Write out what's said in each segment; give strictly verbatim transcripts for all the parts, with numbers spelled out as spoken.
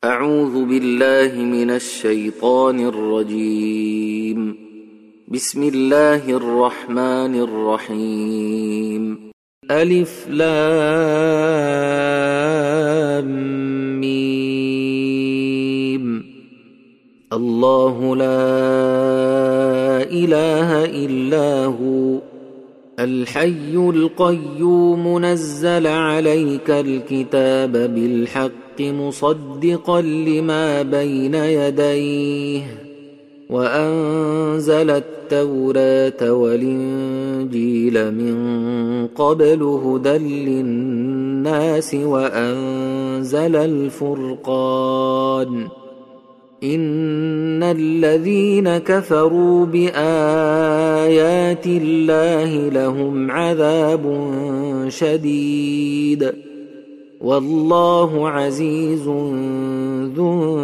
أعوذ بالله من الشيطان الرجيم. بسم الله الرحمن الرحيم. ألف لام ميم. الله لا إله إلا هو الحي القيوم نزل عليك الكتاب بالحق مصدقا لما بين يديه وأنزل التوراة والإنجيل من قبل هدى للناس وأنزل الفرقان إن الذين كفروا بآيات الله لهم عذاب شديد والله عزيز ذو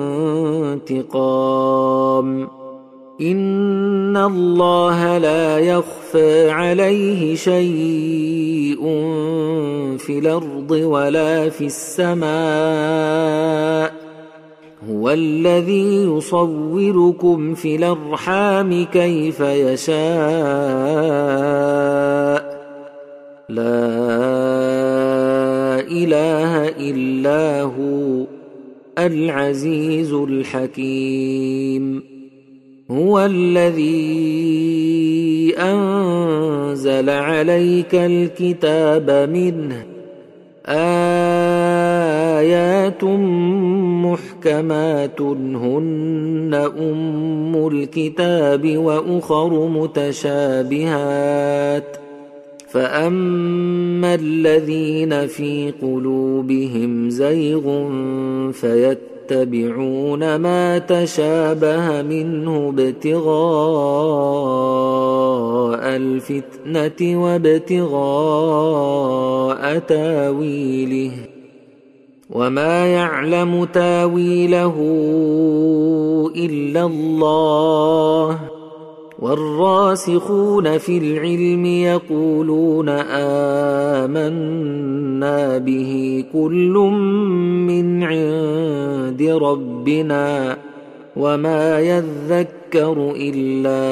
انتقام. إن الله لا يخفى عليه شيء في الأرض ولا في السماء هو الذي يصوركم في الأرحام كيف يشاء لا إله إلا هو العزيز الحكيم. هو الذي أنزل عليك الكتاب منه آيات محكمات هن أم الكتاب وأخر متشابهات فأما الذين في قلوبهم زيغ فيتبعون ما تشابه منه ابتغاء الفتنة وابتغاء تاويله وما يعلم تاويله إلا الله والراسخون في العلم يقولون آمنا به كل من عند ربنا وما يذكر إلا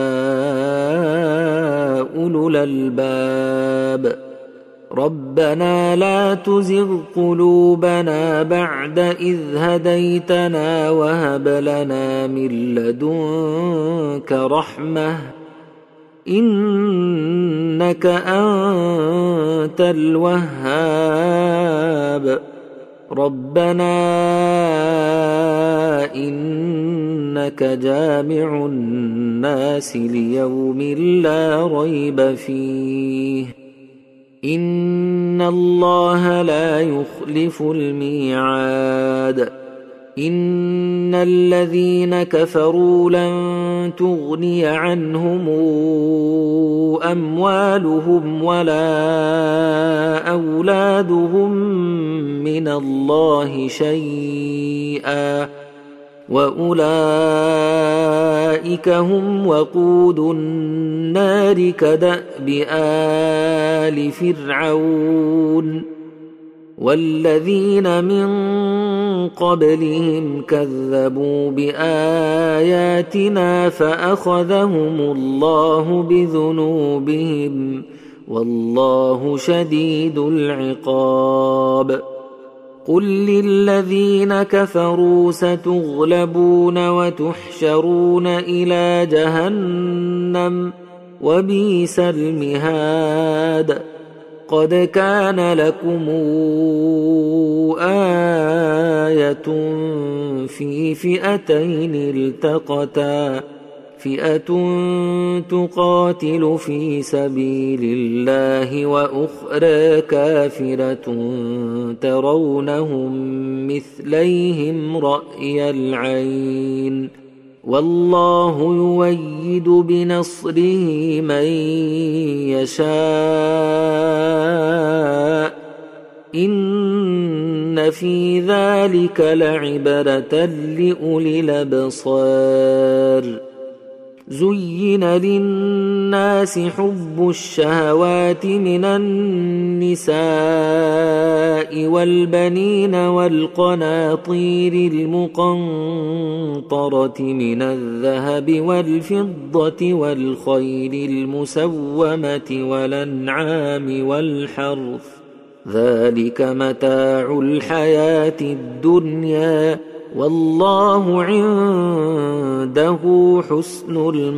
أولو الألباب. ربنا لا تزغ قلوبنا بعد إذ هديتنا وهب لنا من لدنك رحمة إنك أنت الوهاب. ربنا إنك جامع الناس ليوم لا ريب فيه إن الله لا يخلف الميعاد. إن الذين كفروا لن تغني عنهم أموالهم ولا أولادهم من الله شيئا وأولئك هم وقود النار كدأب آل فرعون والذين من قبلهم كذبوا بآياتنا فأخذهم الله بذنوبهم والله شديد العقاب. قل للذين كفروا ستغلبون وتحشرون إلى جهنم وبئس المهاد. قد كان لكم آية في فئتين التقتا فئة تقاتل في سبيل الله وأخرى كافرة ترونهم مثليهم رأي العين والله يؤيد بنصره من يشاء إن في ذلك لعبرة لأولي الأبصار. زين للناس حب الشهوات من النساء والبنين والقناطير المقنطرة من الذهب والفضة والخيل المسومة والأنعام والحرث ذلك متاع الحياة الدنيا والله عنده حسن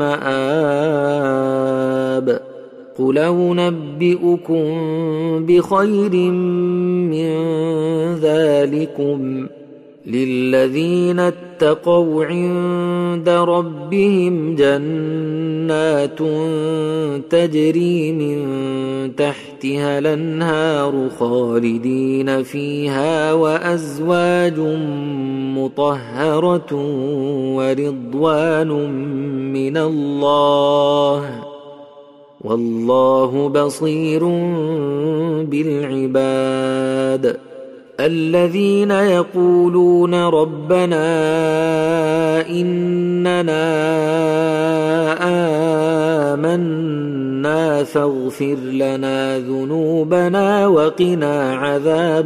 المآب قل أنبئكم بخير من ذلكم للذين اتقوا عند ربهم جنات تجري من تحتها الأنهار خالدين فيها وأزواج مطهرة ورضوان من الله والله بصير بالعباد الذين يقولون ربنا إننا آمنا فاغفر لنا ذنوبنا وقنا عذاب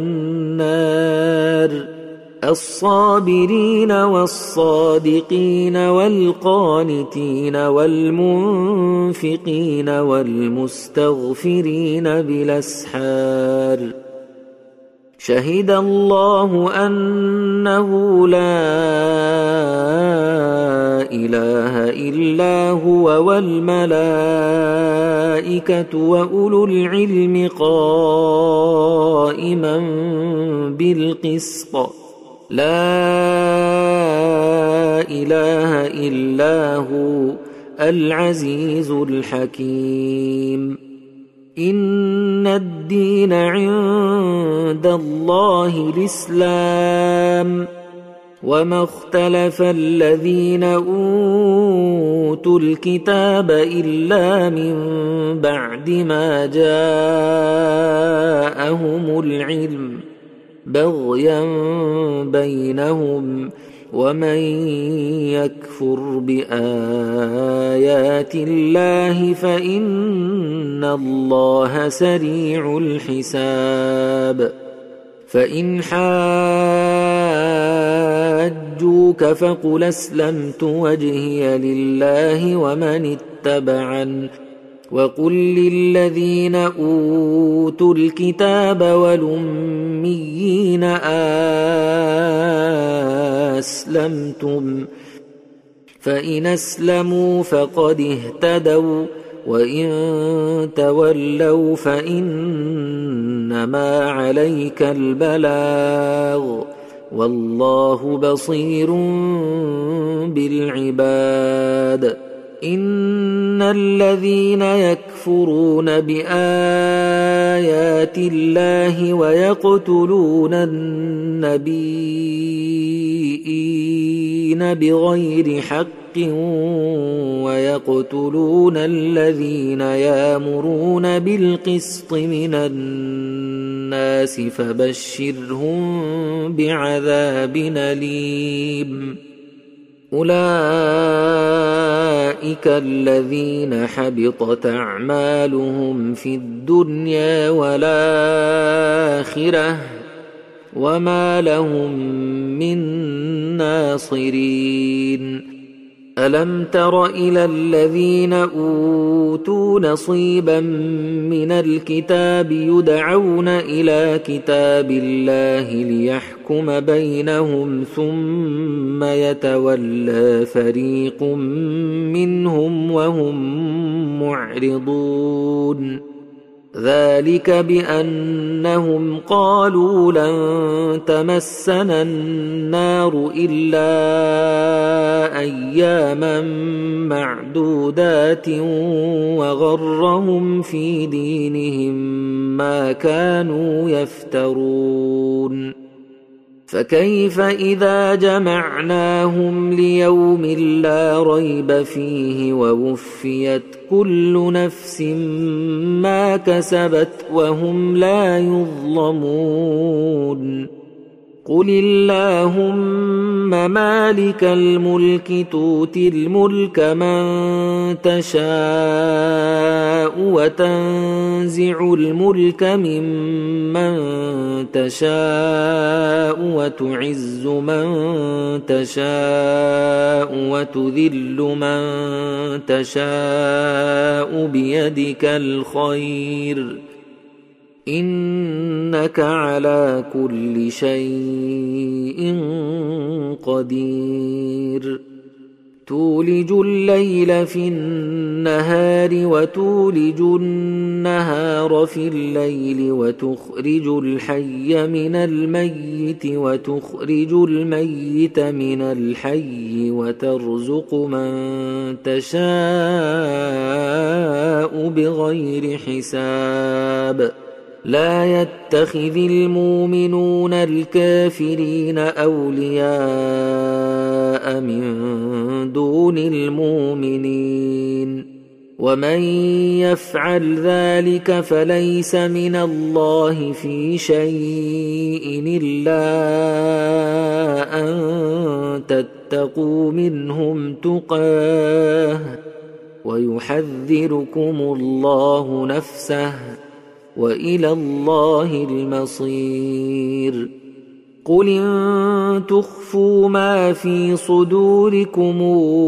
النار الصابرين والصادقين والقانتين والمنفقين والمستغفرين بالأسحار شهد الله أنه لا إله إلا هو والملائكة وأولو العلم قائما بالقسط لا إله إلا هو العزيز الحكيم إن الدين عند الله الإسلام وما اختلف الذين أوتوا الكتاب إلا من بعد ما جاءهم العلم بغيا بينهم ومن يكفر بآيات الله فإن الله سريع الحساب فإن حاجوك فقل أسلمت وجهي لله ومن اتبعن وقل للذين أوتوا الكتاب والأميين أسلمتم فإن أسلموا فقد اهتدوا وإن تولوا فإنما عليك البلاغ والله بصير بالعباد إن الذين يكفرون بآيات الله ويقتلون النبيين بغير حق ويقتلون الذين يأمرون بالقسط من الناس فبشرهم بعذاب أليم أولئك الذين حبطت أعمالهم في الدنيا والآخرة وما لهم من ناصرين ألم تر إلى الذين أوتوا نصيبا من الكتاب يدعون إلى كتاب الله ليحكم بينهم ثم يتولى فريق منهم وهم معرضون ذلك بأنهم قالوا لن تمسنا النار إلا أياما معدودات وغرهم في دينهم ما كانوا يفترون فكيف إذا جمعناهم ليوم لا ريب فيه ووفيت كل نفس ما كسبت وهم لا يظلمون قل اللهم مالك الملك تؤتي الملك من تشاء وتنزع الملك ممن تشاء وتعز من تشاء وتذل من تشاء بيدك الخير إنك على كل شيء قدير تولج الليل في النهار وتولج النهار في الليل وتخرج الحي من الميت وتخرج الميت من الحي وترزق من تشاء بغير حساب لا يتخذ المؤمنون الكافرين أولياء من دون المؤمنين ومن يفعل ذلك فليس من الله في شيء إلا أن تتقوا منهم تقاه ويحذركم الله نفسه وإلى الله المصير قل إن تخفوا ما في صدوركم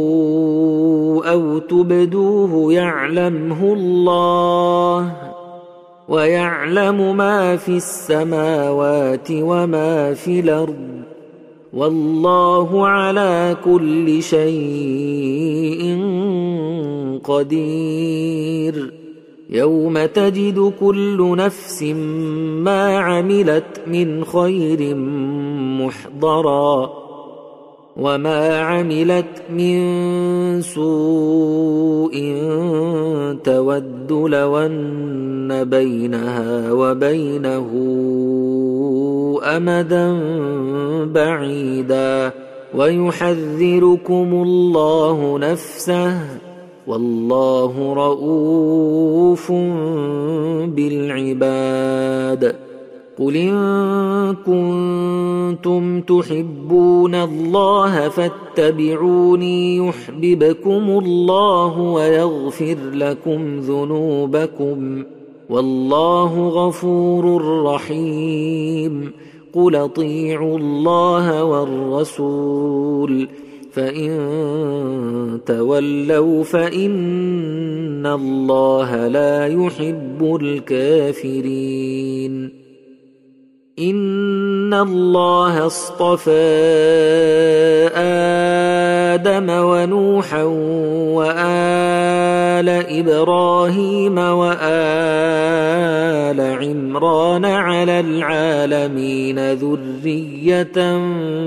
أو تبدوه يعلمه الله ويعلم ما في السماوات وما في الأرض والله على كل شيء قدير يوم تجد كل نفس ما عملت من خير محضرا وما عملت من سوء تود لو أن بينها وبينه أمدا بعيدا ويحذركم الله نفسه والله رؤوف بالعباد قل إن كنتم تحبون الله فاتبعوني يحببكم الله ويغفر لكم ذنوبكم والله غفور رحيم قل اطيعوا الله والرسول فإن تولوا فإن الله لا يحب الكافرين إن الله اصطفى آدم ونوحا وآل إبراهيم وآل عمران على العالمين ذرية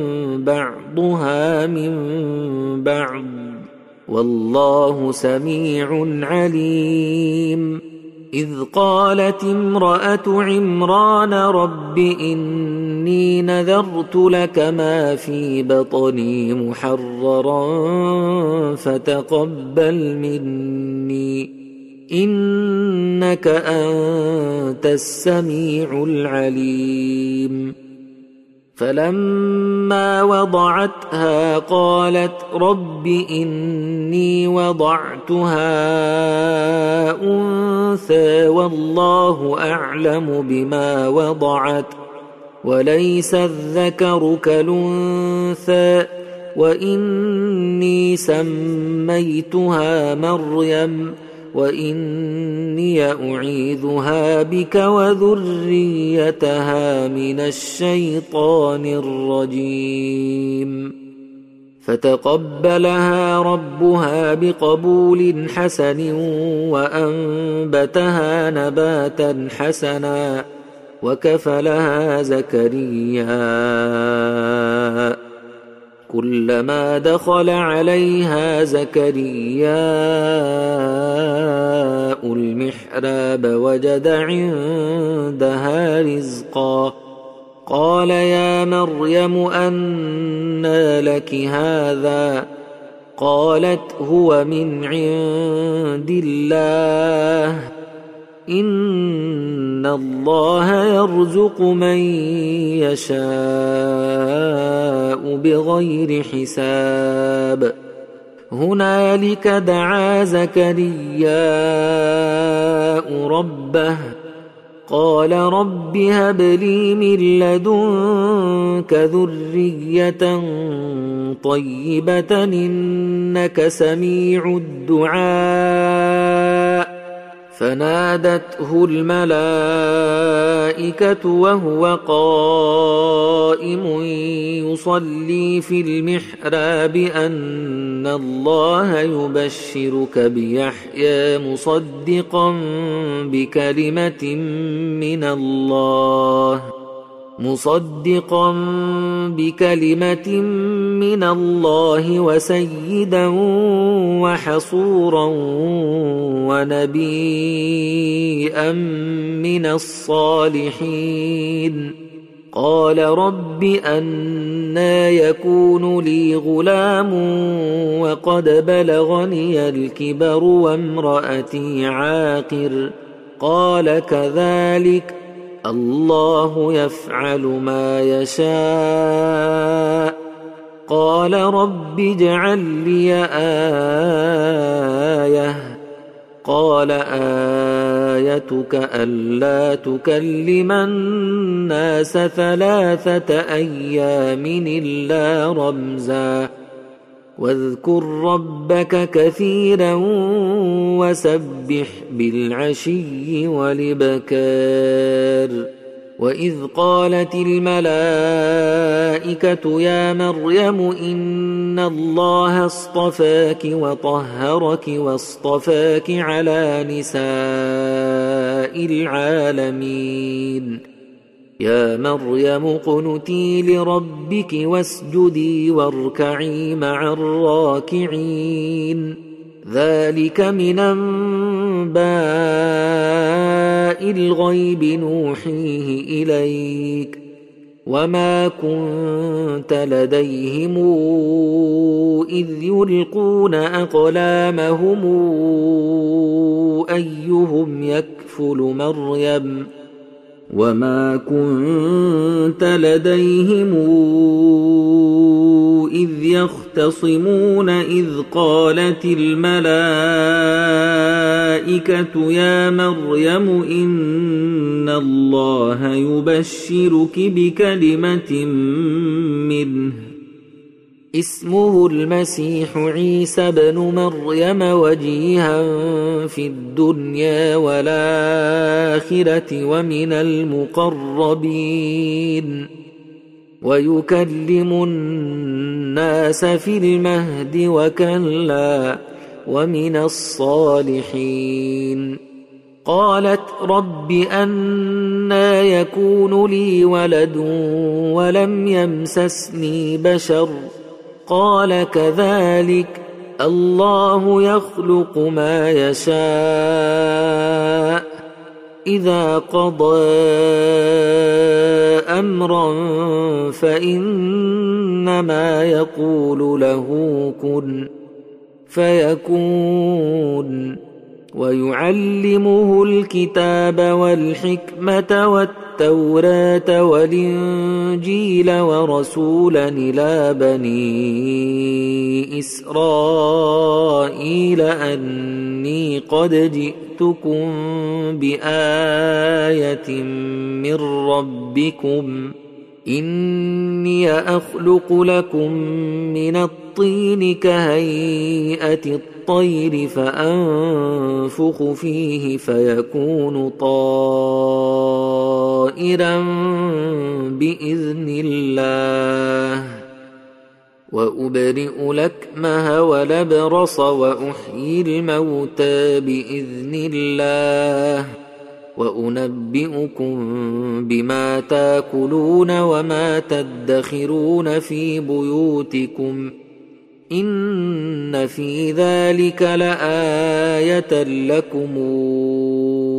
بعضها من بعض والله سميع عليم إذ قالت امرأة عمران رب إني نذرت لك ما في بطني محررا فتقبل مني إنك أنت السميع العليم فلما وضعتها قالت رب إني وضعتها أنثى والله أعلم بما وضعت وليس الذكر كالأنثى وإني سميتها مريم وإني أعيذها بك وذريتها من الشيطان الرجيم فتقبلها ربها بقبول حسن وأنبتها نباتا حسنا وكفلها زكريا كلما دخل عليها زكريا المحراب وجد عندها رزقا قال يا مريم أنى لك هذا قالت هو من عند الله إن الله يرزق من يشاء بغير حساب هنالك دعا زكرياء ربه قال رب هب لي من لدنك ذرية طيبة إنك سميع الدعاء فنادته الملائكة وهو قائم يصلي في المحراب أن الله يبشرك بيحيى مصدقا بكلمة من الله مصدقا بكلمة من الله وسيدا وحصورا ونبيا من الصالحين قال رب أنى يكون لي غلام وقد بلغني الكبر وامرأتي عاقر قال كذلك الله يفعل ما يشاء قال رب اجعل لي آية قال آيتك ألا تكلم الناس ثلاثة أيام إلا رمزا واذكر ربك كثيرا وسبح بالعشي والإبكار وإذ قالت الملائكة يا مريم إن الله اصطفاك وطهرك واصطفاك على نساء العالمين يا مريم اقنتي لربك واسجدي واركعي مع الراكعين ذلك من أنباء الغيب نوحيه إليك وما كنت لديهم إذ يلقون أقلامهم أيهم يكفل مريم وما كنت لديهم إذ يختصمون إذ قالت الملائكة يا مريم إن الله يبشرك بكلمة منه اسمه المسيح عيسى بن مريم وجيها في الدنيا والآخرة ومن المقربين ويكلم الناس في المهد وكهلا ومن الصالحين قالت رب أنى يكون لي ولد ولم يمسسني بشر قال كذلك الله يخلق ما يشاء إذا قضى أمرا فإنما يقول له كن فيكون ويعلمه الكتاب والحكمة والتوراة والإنجيل ورسولا إلى بني إسرائيل أني قد جئتكم بآية من ربكم إني أخلق لكم من الطين كهيئة الطير فأنفخ فيه فيكون طائرا بإذن الله وأبرئ الأكمه والأبرص وأحيي الموتى بإذن الله وأنبئكم بما تاكلون وما تدخرون في بيوتكم إن في ذلك لآية لكم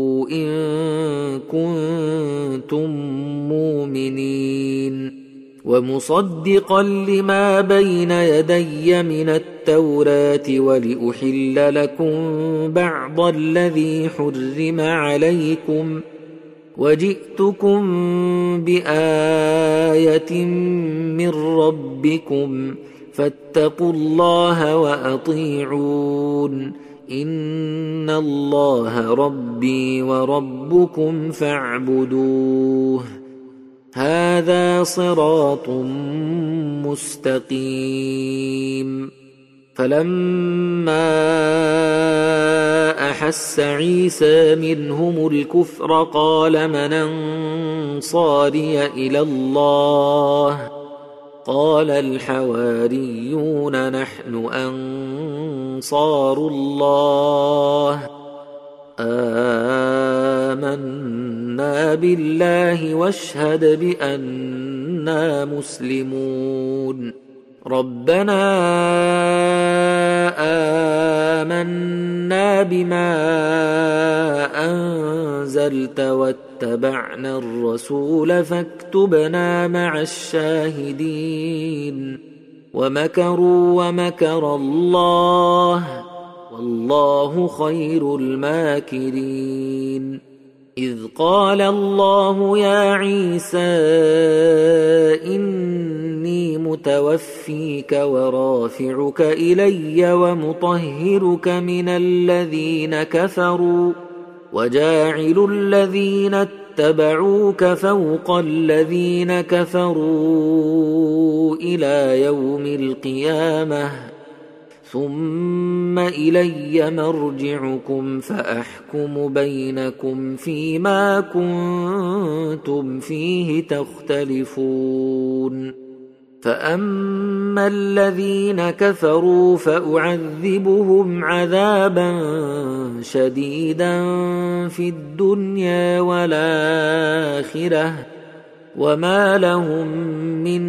إن كنتم مؤمنين ومصدقا لما بين يدي من التوراة ولأحل لكم بعض الذي حرم عليكم وجئتكم بآية من ربكم فاتقوا الله وأطيعون إن الله ربي وربكم فاعبدوه هذا صراط مستقيم. فلما أحس عيسى منهم الكفر قال من أنصاري إلى الله قال الحواريون نحن أنصار الله آمنا بالله واشهد بأننا مسلمون. ربنا آمنا بما أنزلت واتبعنا الرسول فاكتبنا مع الشاهدين. ومكروا ومكر الله والله خير الماكرين. إذ قال الله يا عيسى إني متوفيك ورافعك إلي ومطهرك من الذين كفروا وجاعل الذين اتبعوك فوق الذين كفروا إلى يوم القيامة ثم إلي مرجعكم فأحكم بينكم فيما كنتم فيه تختلفون. فأما الذين كفروا فأعذبهم عذابا شديدا في الدنيا والآخرة وما لهم من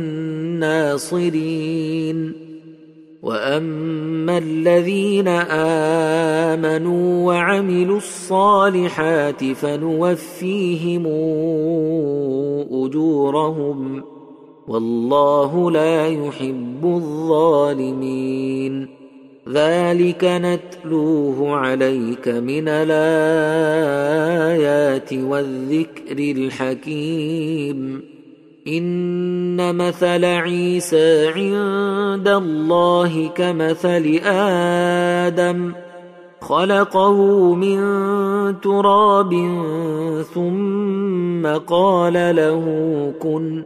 ناصرين. وأما الذين آمنوا وعملوا الصالحات فنوفيهم أجورهم والله لا يحب الظالمين. ذلك نتلوه عليك من الآيات والذكر الحكيم. إن مثل عيسى عند الله كمثل آدم خلقه من تراب ثم قال له كن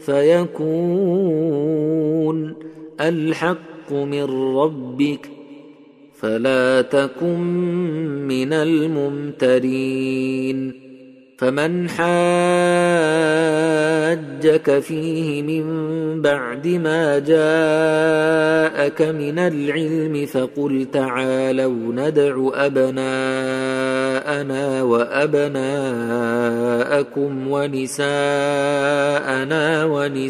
فيكون. الحق من ربك فلا تكن من الممترين. فمن حاجك فيه من بعد ما جاءك من العلم فقل تعالوا ندع أبناءنا وأبناءكم ونساءنا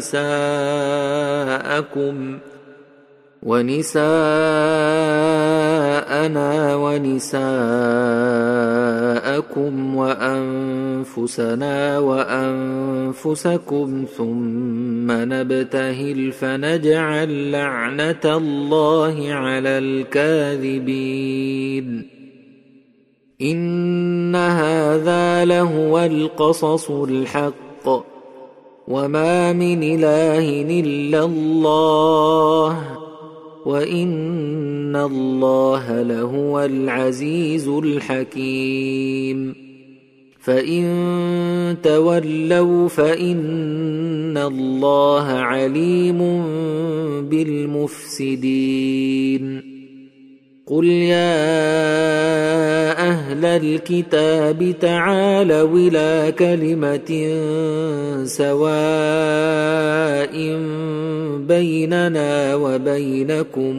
ونساءكم ونساءنا ونساءكم وأنفسنا وأنفسكم ثم نبتهل فنجعل لعنة الله على الكاذبين. إن هذا لهو القصص الحق وما من إله إلا الله وإن الله لهو العزيز الحكيم. فإن تولوا فإن الله عليم بالمفسدين. قل يا أهل الكتاب تعالوا إلى كلمة سواء بيننا وبينكم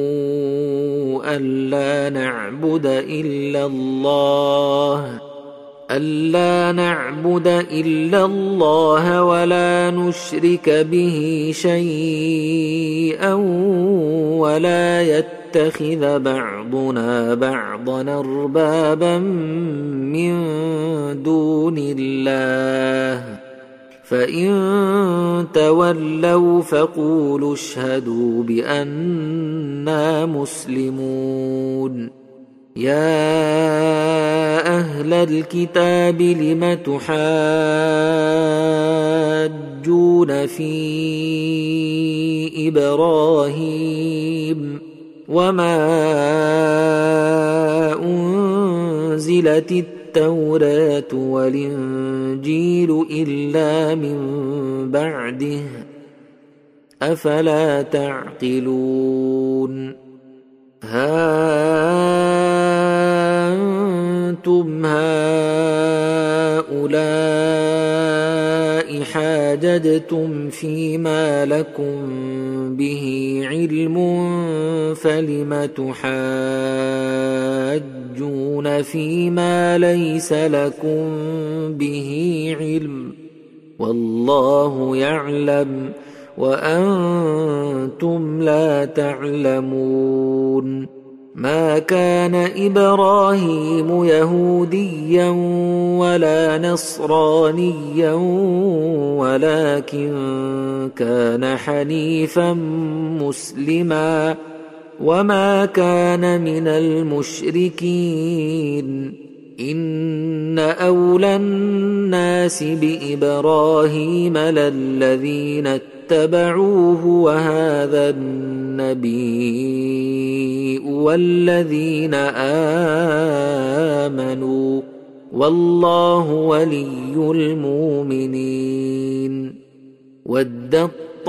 ألا نعبد إلا الله ألا نعبد إلا الله ولا نشرك به شيئا ولا يتخذ بعضنا بعضا أربابا من دون الله فإن تولوا فقولوا اشهدوا بأننا مسلمون. يا أهل الكتاب لم تحاجون في إبراهيم وما أنزلت التوراة والإنجيل إلا من بعده أفلا تعقلون. ها أنتم هؤلاء حاججتم فيما لكم به علم فلم تحاجون فيما ليس لكم به علم والله يعلم وأنتم لا تعلمون. ما كان إبراهيم يهوديا ولا نصرانيا ولكن كان حنيفا مسلما وما كان من المشركين. إن أولى الناس بإبراهيم للذين اتبعوه وهذا النبي والذين آمنوا والله ولي المؤمنين. ودت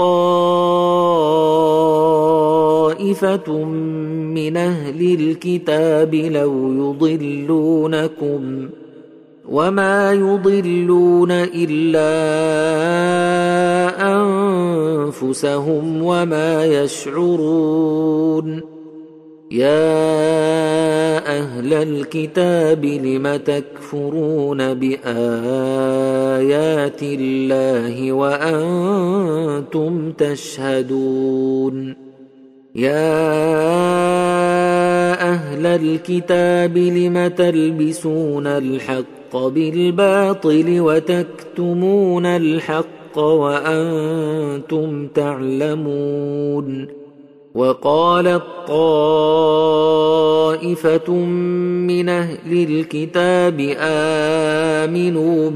طائفة من أهل الكتاب لو يضلونكم وما يضلون إلا أنفسهم وما يشعرون. يا أهل الكتاب لم تكفرون بآيات الله وأنتم تشهدون. يا أهل الكتاب لم تلبسون الحق بالباطل وتكتمون الحق وأنتم تعلمون. وقالت طائفة من أهل الكتاب آمنوا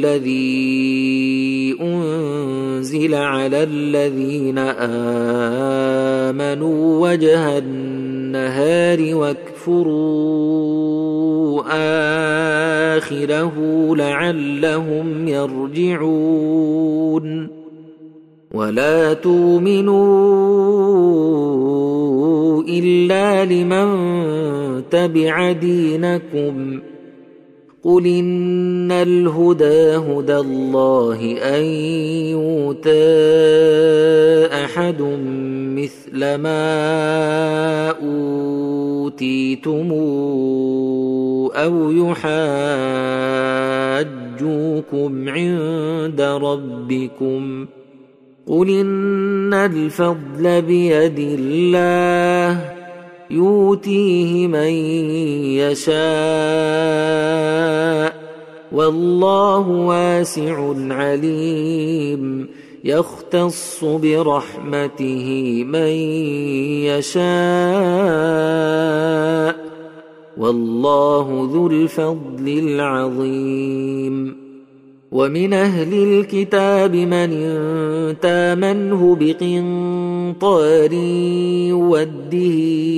بالذي أنزل على الذين آمنوا وجه النهار واكفروا آخره لعلهم يرجعون. ولا تؤمنوا إلا لمن تبع دينكم قل إن الهدى هدى الله أن يؤتى أحد مثل ما أوتيتم أو يحاجوكم عند ربكم قل إن الفضل بيد الله يؤتيه من يشاء والله واسع عليم. يختص برحمته من يشاء والله ذو الفضل العظيم. ومن أهل الكتاب من تامنه بقنطار يوده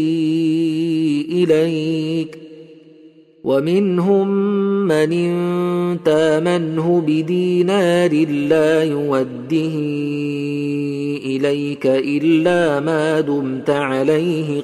إليك ومنهم من تامنه بدينار لا يوده إليك إلا ما دمت عليه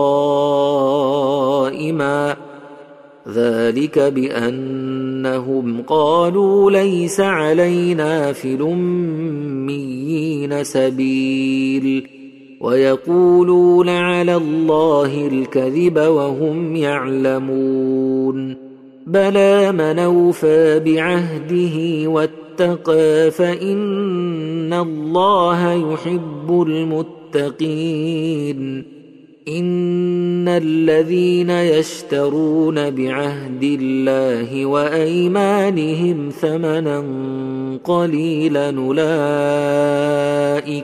قائما ذلك بأنهم قالوا ليس علينا في الأميين سبيل ويقولون على الله الكذب وهم يعلمون. بلى من أوفى بعهده واتقى فإن الله يحب المتقين. إن الذين يشترون بعهد الله وأيمانهم ثمنا قليلا أولئك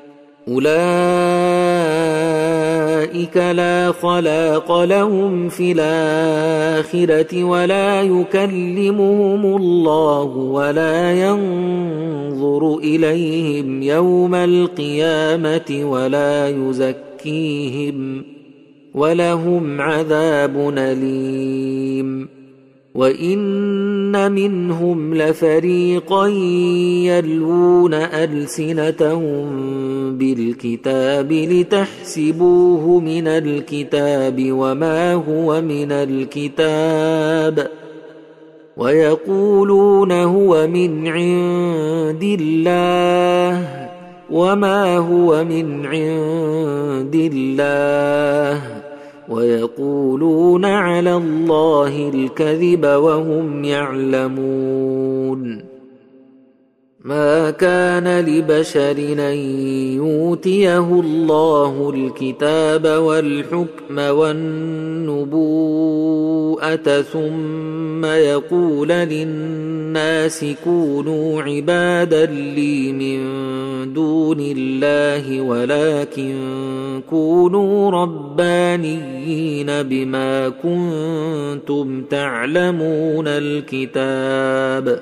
أولئك لا خلاق لهم في الآخرة ولا يكلمهم الله ولا ينظر إليهم يوم القيامة ولا يزكيهم ولهم عذاب أليم. وإن منهم لفريقا يلوون ألسنتهم بالكتاب لتحسبوه من الكتاب وما هو من الكتاب ويقولون هو من عند الله وما هو من عند الله ويقولون على الله الكذب وهم يعلمون. ما كان لبشر أن يؤتيه الله الكتاب والحكم والنبوءة ثم يقول للناس كونوا عبادا لي من دون الله ولكن كونوا ربانيين بما كنتم تعلمون الكتاب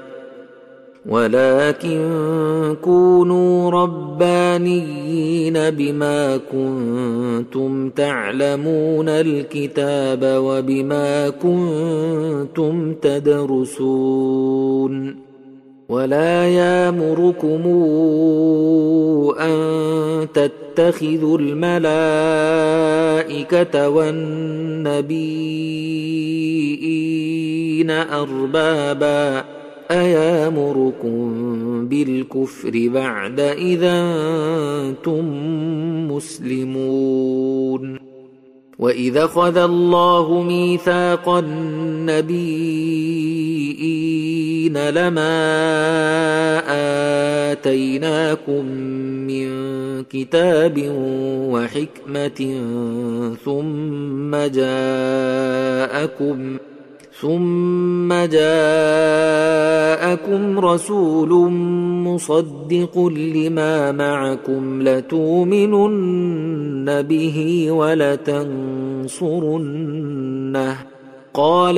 ولكن كونوا ربانيين بما كنتم تعلمون الكتاب وبما كنتم تدرسون. ولا يأمركم أن تتخذوا الملائكة والنبيين أربابا أيامركم بالكفر بعد إذا أنتم مسلمون. وإذا أخذ الله ميثاق النبيين لما آتيناكم من كتاب وحكمة ثم جاءكم ثم جاءكم رسول مصدق لما معكم لتؤمنن به ولتنصرنه قال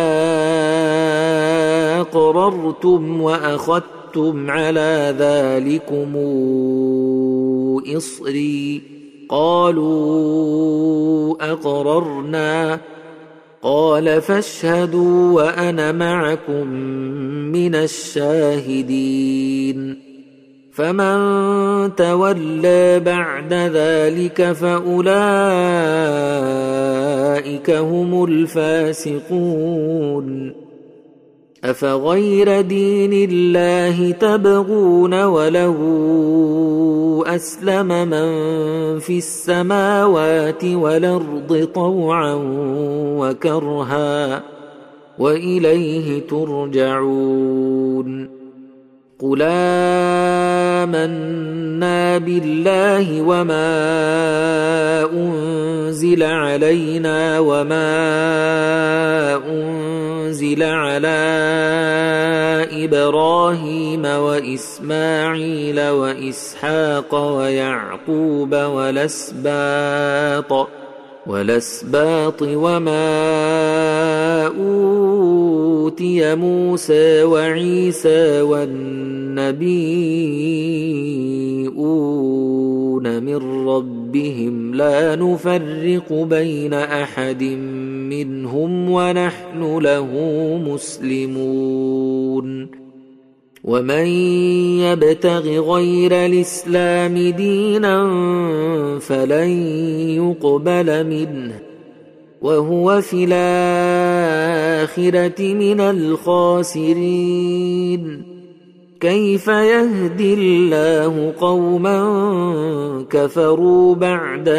أقررتم وأخذتم على ذلكم إصري قالوا أقررنا قال فاشهدوا وأنا معكم من الشاهدين. فمن تولى بعد ذلك فأولئك هم الفاسقون. أفغير دين الله تبغون وله أسلم من في السماوات والأرض طوعا وكرها وإليه ترجعون. قل آمنا بالله وما أنزل علينا وما أنزل على إبراهيم وإسماعيل وإسحاق ويعقوب والأسباط والأسباط وما أوتي موسى وعيسى والنبيون من ربهم لا نفرق بين أحد منهم ونحن له مسلمون. ومن يبتغ غير الإسلام دينا فلن يقبل منه وهو في الآخرة من الخاسرين. كيف يهدي الله قوما كفروا بعد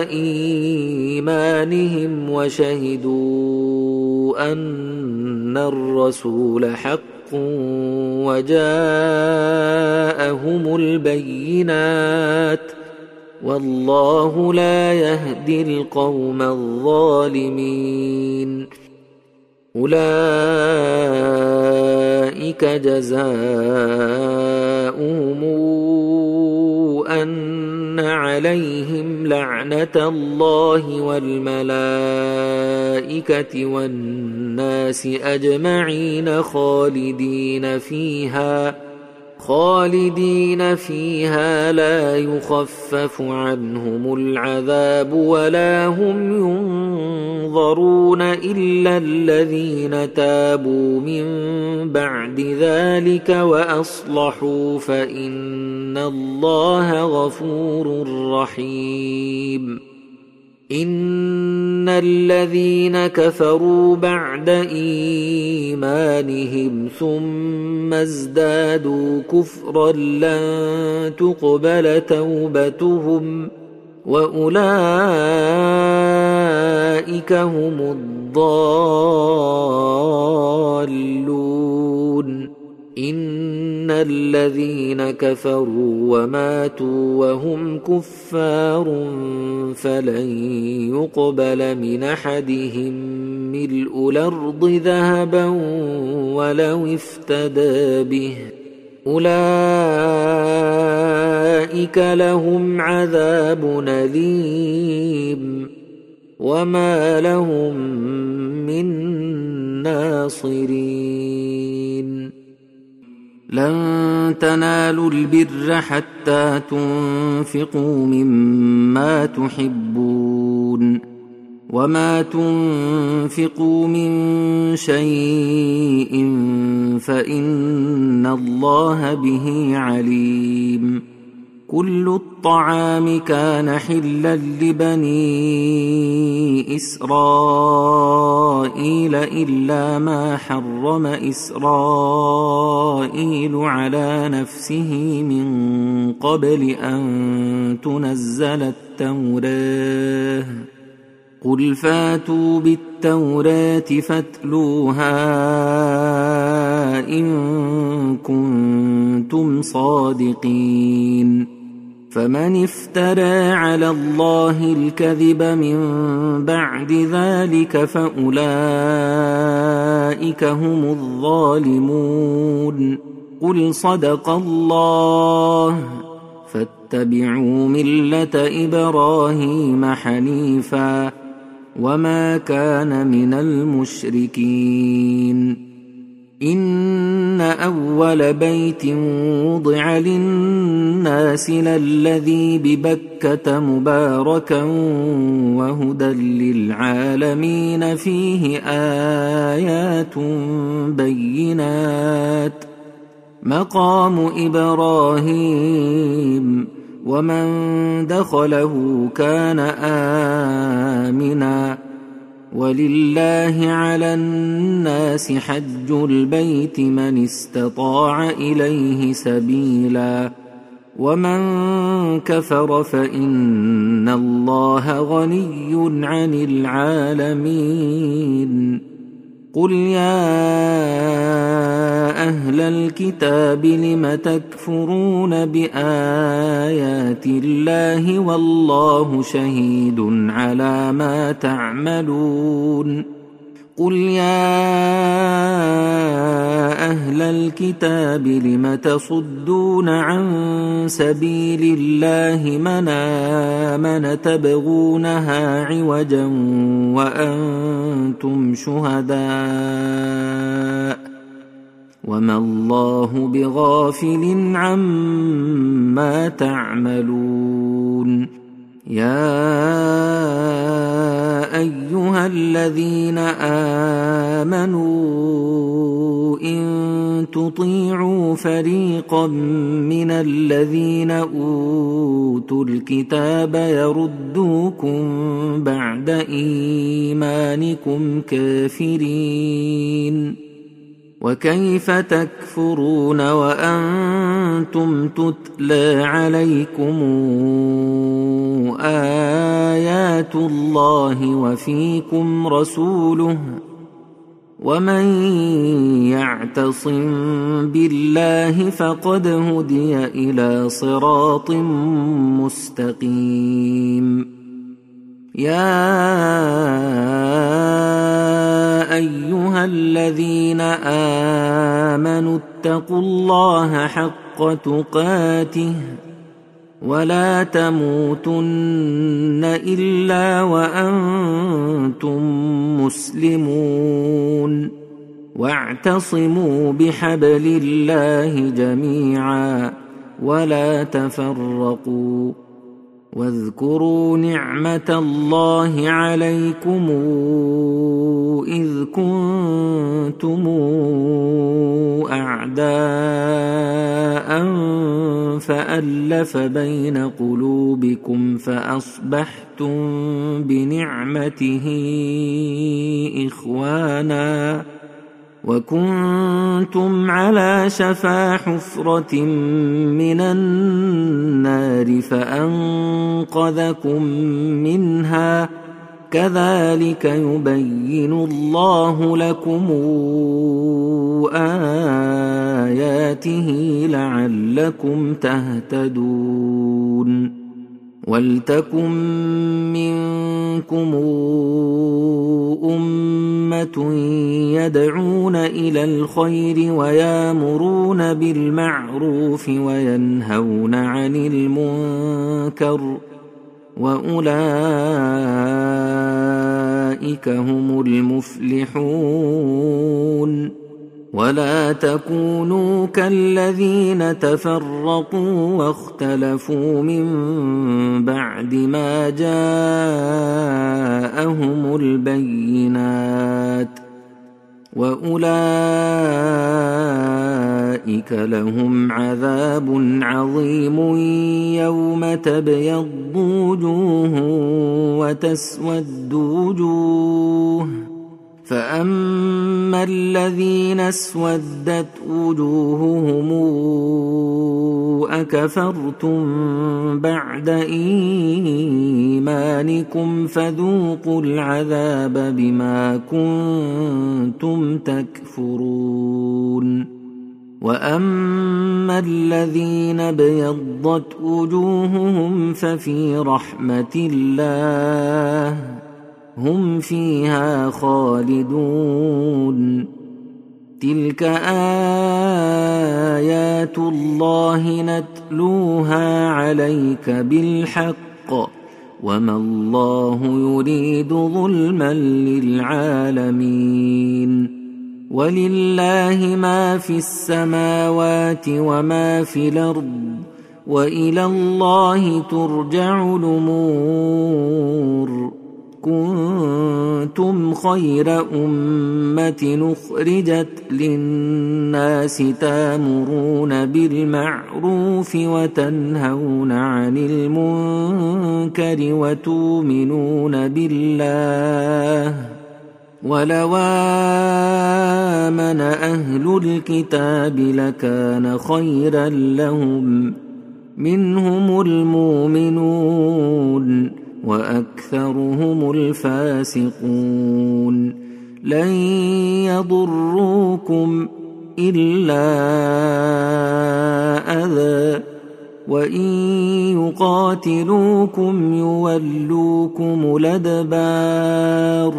إيمانهم وشهدوا أن الرسول حق وجاءهم البينات والله لا يهدي القوم الظالمين. أولئك جزاؤهم أن عليهم لعنة الله والملائكة والناس أجمعين خالدين فيها خالدين فيها لا يخفف عنهم العذاب ولا هم ينظرون إلا الذين تابوا من بعد ذلك وأصلحوا فإن الله غفور رحيم. إن الذين كفروا بعد إيمانهم ثم ازدادوا كفرا لن تقبل توبتهم وأولئك هم الضالون. إن الذين كفروا وماتوا وهم كفار فلن يقبل من أحدهم ملء الأرض ذهبا ولو افتدى به أولئك لهم عذاب أليم وما لهم من ناصرين. لن تنالوا البر حتى تنفقوا مما تحبون وما تنفقوا من شيء فإن الله به عليم. كل الطعام كان حلا لبني إسرائيل إلا ما حرم إسرائيل على نفسه من قبل أن تنزل التوراة قل فاتوا بالتوراة فاتلوها إن كنتم صادقين. فمن افترى على الله الكذب من بعد ذلك فأولئك هم الظالمون. قل صدق الله فاتبعوا ملة إبراهيم حنيفا وما كان من المشركين. إن أول بيت وضع للناس للذي ببكة مباركا وهدى للعالمين فيه آيات بينات مقام إبراهيم ومن دخله كان آمنا ولله على الناس حج البيت من استطاع إليه سبيلا ومن كفر فإن الله غني عن العالمين. قل يا أهل الكتاب لم تكفرون بآيات الله والله شهيد على ما تعملون. قل يا أهل الكتاب لم تصدون عن سبيل الله من آمن تبغونها عوجا وأنتم شهداء وما الله بغافل عما تعملون. يا أيها الذين آمنوا إن تطيعوا فريقا من الذين أوتوا الكتاب يردوكم بعد إيمانكم كافرين وكيف تكفرون وأنتم تتلى عليكم آيات الله وفيكم رسوله ومن يعتصم بالله فقد هدي إلى صراط مستقيم. يا أيها الذين آمنوا اتقوا الله حق تقاته ولا تموتن إلا وأنتم مسلمون. واعتصموا بحبل الله جميعا ولا تفرقوا. واذكروا نعمة الله عليكم إذ كنتم أعداء فألف بين قلوبكم فأصبحتم بنعمته إخوانا وكنتم على شفا حفرة من النار فأنقذكم منها. كذلك يبين الله لكم آياته لعلكم تهتدون. ولتكن منكم أمة يدعون إلى الخير ويامرون بالمعروف وينهون عن المنكر وأولئك هم المفلحون. ولا تكونوا كالذين تفرقوا واختلفوا من بعد ما جاءهم البينات وأولئك لهم عذاب عظيم يوم تبيض وجوه وتسود وجوه. فأما الذين اسودت وجوههم أكفرتم بعد إيمانكم فذوقوا العذاب بما كنتم تكفرون. وأما الذين ابيضت وجوههم ففي رحمة الله هم فيها خالدون. تلك آيات الله نتلوها عليك بالحق وما الله يريد ظلما للعالمين. ولله ما في السماوات وما في الأرض وإلى الله ترجع الأمور. كنتم خير أمة أخرجت للناس تأمرون بالمعروف وتنهون عن المنكر وتؤمنون بالله. ولو آمن أهل الكتاب لكان خيرا لهم منهم المؤمنون وأكثرهم الفاسقون. لن يضروكم إلا أذى وإن يقاتلوكم يولوكم الأدبار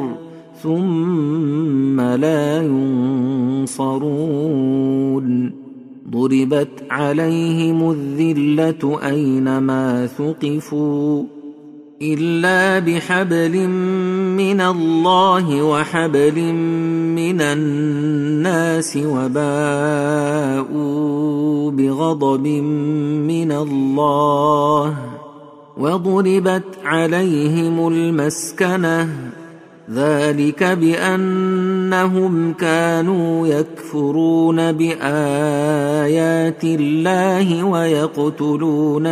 ثم لا ينصرون. ضربت عليهم الذلة أينما ثقفوا إلا بحبل من الله وحبل من الناس وباءوا بغضب من الله وضربت عليهم المسكنة ذلك بأنهم كانوا يكفرون بآيات الله ويقتلون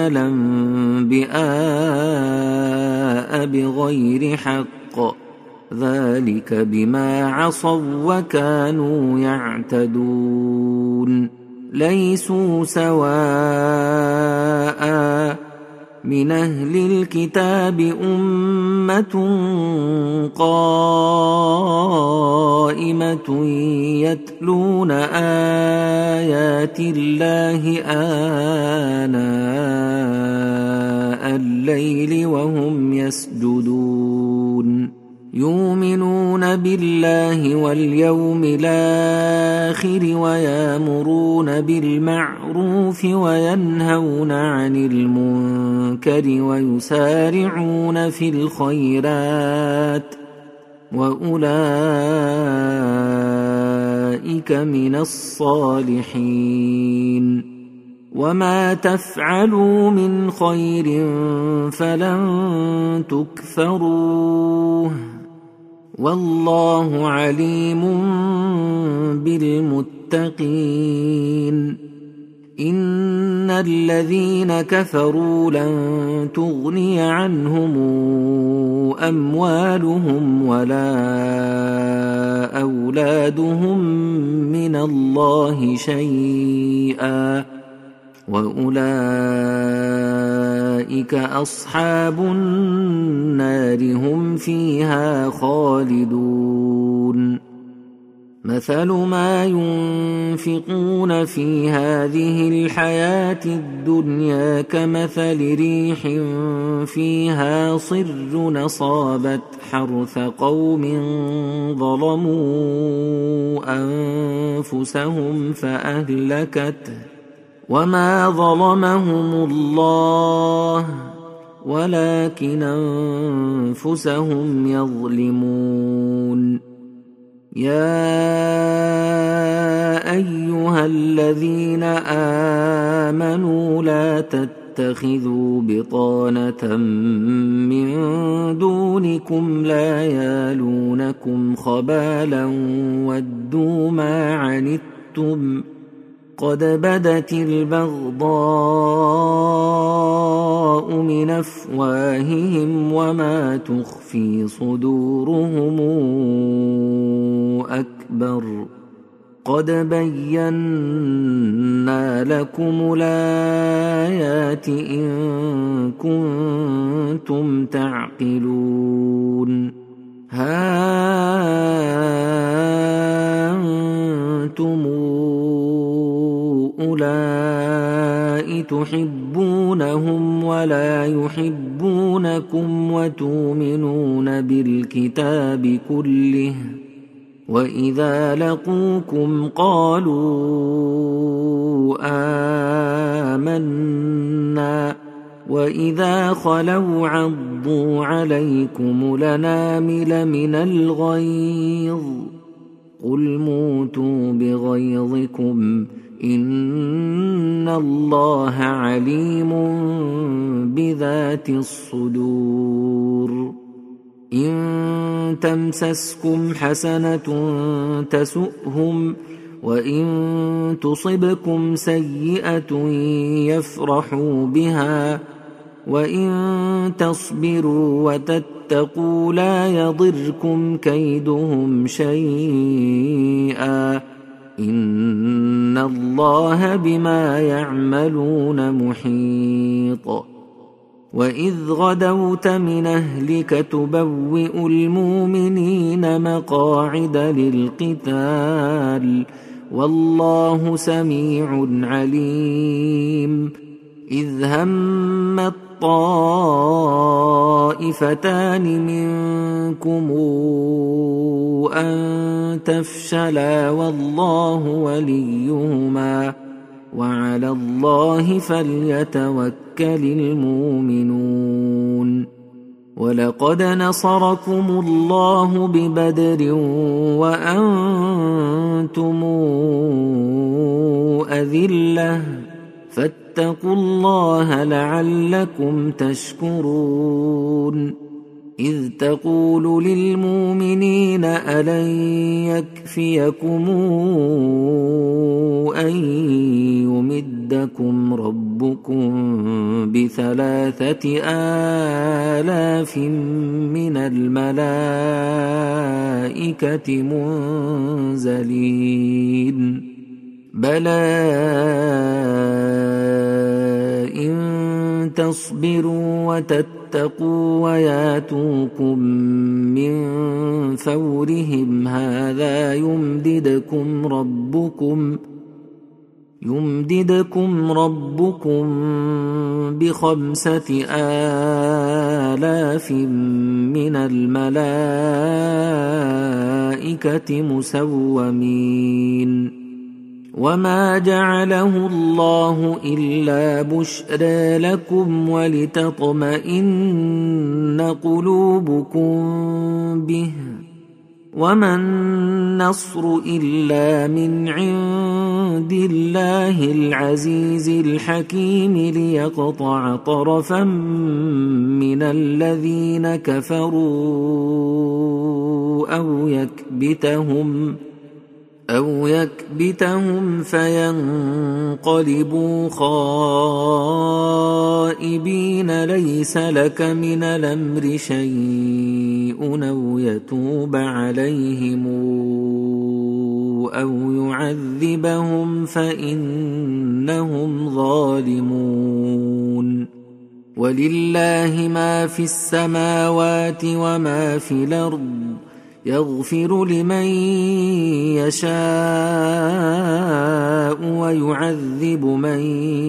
الأنبياء بغير حق ذلك بما عصوا وكانوا يعتدون. ليسوا سواء من أهل الكتاب أمة أمة قائمة يتلون آيات الله آناء الليل وهم يسجدون يؤمنون بالله واليوم الآخر ويأمرون بالمعروف وينهون عن المنكر ويسارعون في الخيرات وأولئك من الصالحين وما تفعلوا من خير فلن تكفروه والله عليم بالمتقين إن الذين كفروا لن تغني عنهم أموالهم ولا أولادهم من الله شيئا وأولئك أصحاب النار هم فيها خالدون مثل ما ينفقون في هذه الحياة الدنيا كمثل ريح فيها صر أصابت حرث قوم ظلموا أنفسهم فأهلكته وما ظلمهم الله ولكن أنفسهم يظلمون يا أيها الذين آمنوا لا تتخذوا بطانة من دونكم لا يالونكم خبالا ودوا ما عنتم قد بدت البغضاء من أفواههم وما تخفي صدورهم أكبر قد بينا لكم الآيات إن كنتم تعقلون ها أنتم أولئك تحبونهم ولا يحبونكم وتؤمنون بالكتاب كله وإذا لقوكم قالوا آمنا وإذا خلوا عضوا عليكم الأنامل من الغيظ قل موتوا بغيظكم إن الله عليم بذات الصدور إن تمسسكم حسنة تسؤهم وإن تصبكم سيئة يفرحوا بها وإن تصبروا وتتقوا لا يضركم كيدهم شيئا إن الله بما يعملون محيط وإذ غدوت من أهلك تبوئ المؤمنين مقاعد للقتال والله سميع عليم إذ هم الطائفتان منكم أن تفشلا والله وليهما وعلى الله فليتوكل المؤمنون ولقد نصركم الله ببدر وأنتم أذلة فاتقوا الله لعلكم تشكرون إذ تقول للمؤمنين ألن يكفيكم أن يمدكم ربكم بثلاثة آلاف من الملائكة منزلين بلى إن تصبروا وتتقوا وياتوكم من فورهم هذا يمددكم ربكم يمددكم ربكم بخمسة آلاف من الملائكة مسومين وما جعله الله إلا بشرى لكم ولتطمئن قلوبكم به وما النصر إلا من عند الله العزيز الحكيم ليقطع طرفا من الذين كفروا أو يكبتهم أو يكبتهم فينقلبوا خائبين ليس لك من الأمر شيء أو يتوب عليهم أو يعذبهم فإنهم ظالمون ولله ما في السماوات وما في الأرض يغفر لمن يشاء ويعذب من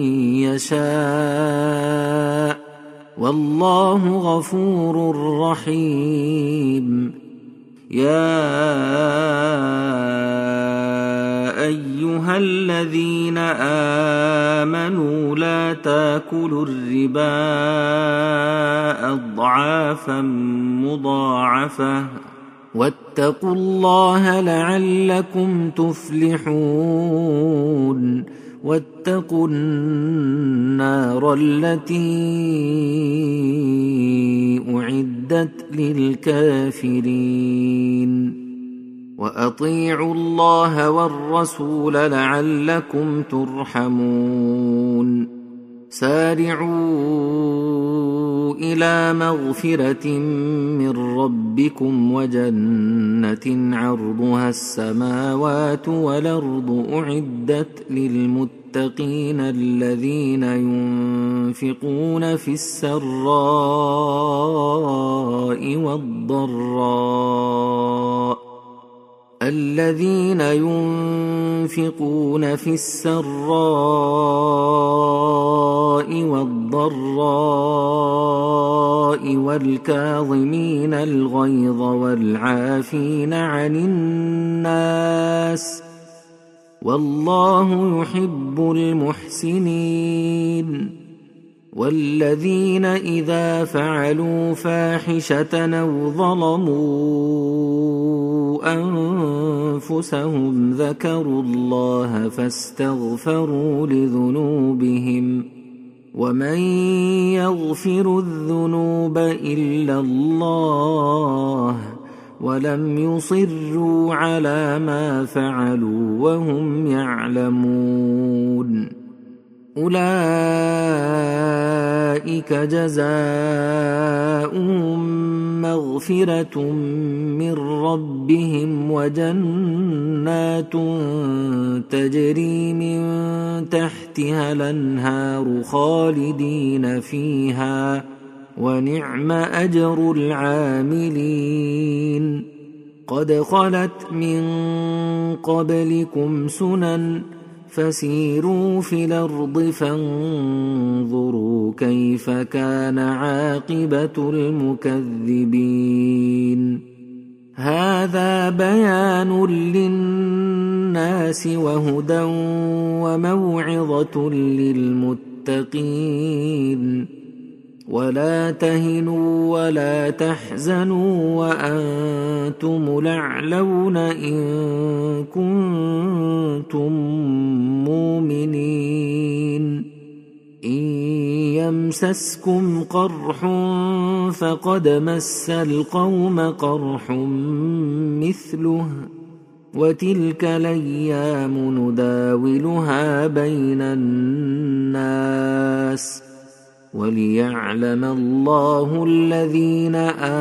يشاء والله غفور رحيم يا أيها الذين آمنوا لا تاكلوا الربا أضعافا مضاعفة واتقوا الله لعلكم تفلحون واتقوا النار التي أعدت للكافرين وأطيعوا الله والرسول لعلكم ترحمون سارعوا إلى مغفرة من ربكم وجنة عرضها السماوات والأرض أعدت للمتقين الذين ينفقون في السراء والضراء الذين ينفقون في السراء والضراء والكاظمين الغيظ والعافين عن الناس والله يحب المحسنين والذين إذا فعلوا فاحشة أو ظلموا أنفسهم ذكروا الله فاستغفروا لذنوبهم ومن يغفر الذنوب إلا الله ولم يصروا على ما فعلوا وهم يعلمون أولئك جزاؤهم مغفرة من ربهم وجنات تجري من تحتها الأنهار خالدين فيها ونعم أجر العاملين قد خلت من قبلكم سنن فسيروا في الأرض فانظروا كيف كان عاقبة المكذبين هذا بيان للناس وهدى وموعظة للمتقين ولا تهنوا ولا تحزنوا وأنتم الأعلون إن كنتم مؤمنين إن يمسسكم قرح فقد مس القوم قرح مثله وتلك الأيام نداولها بين الناس وليعلم الله الذين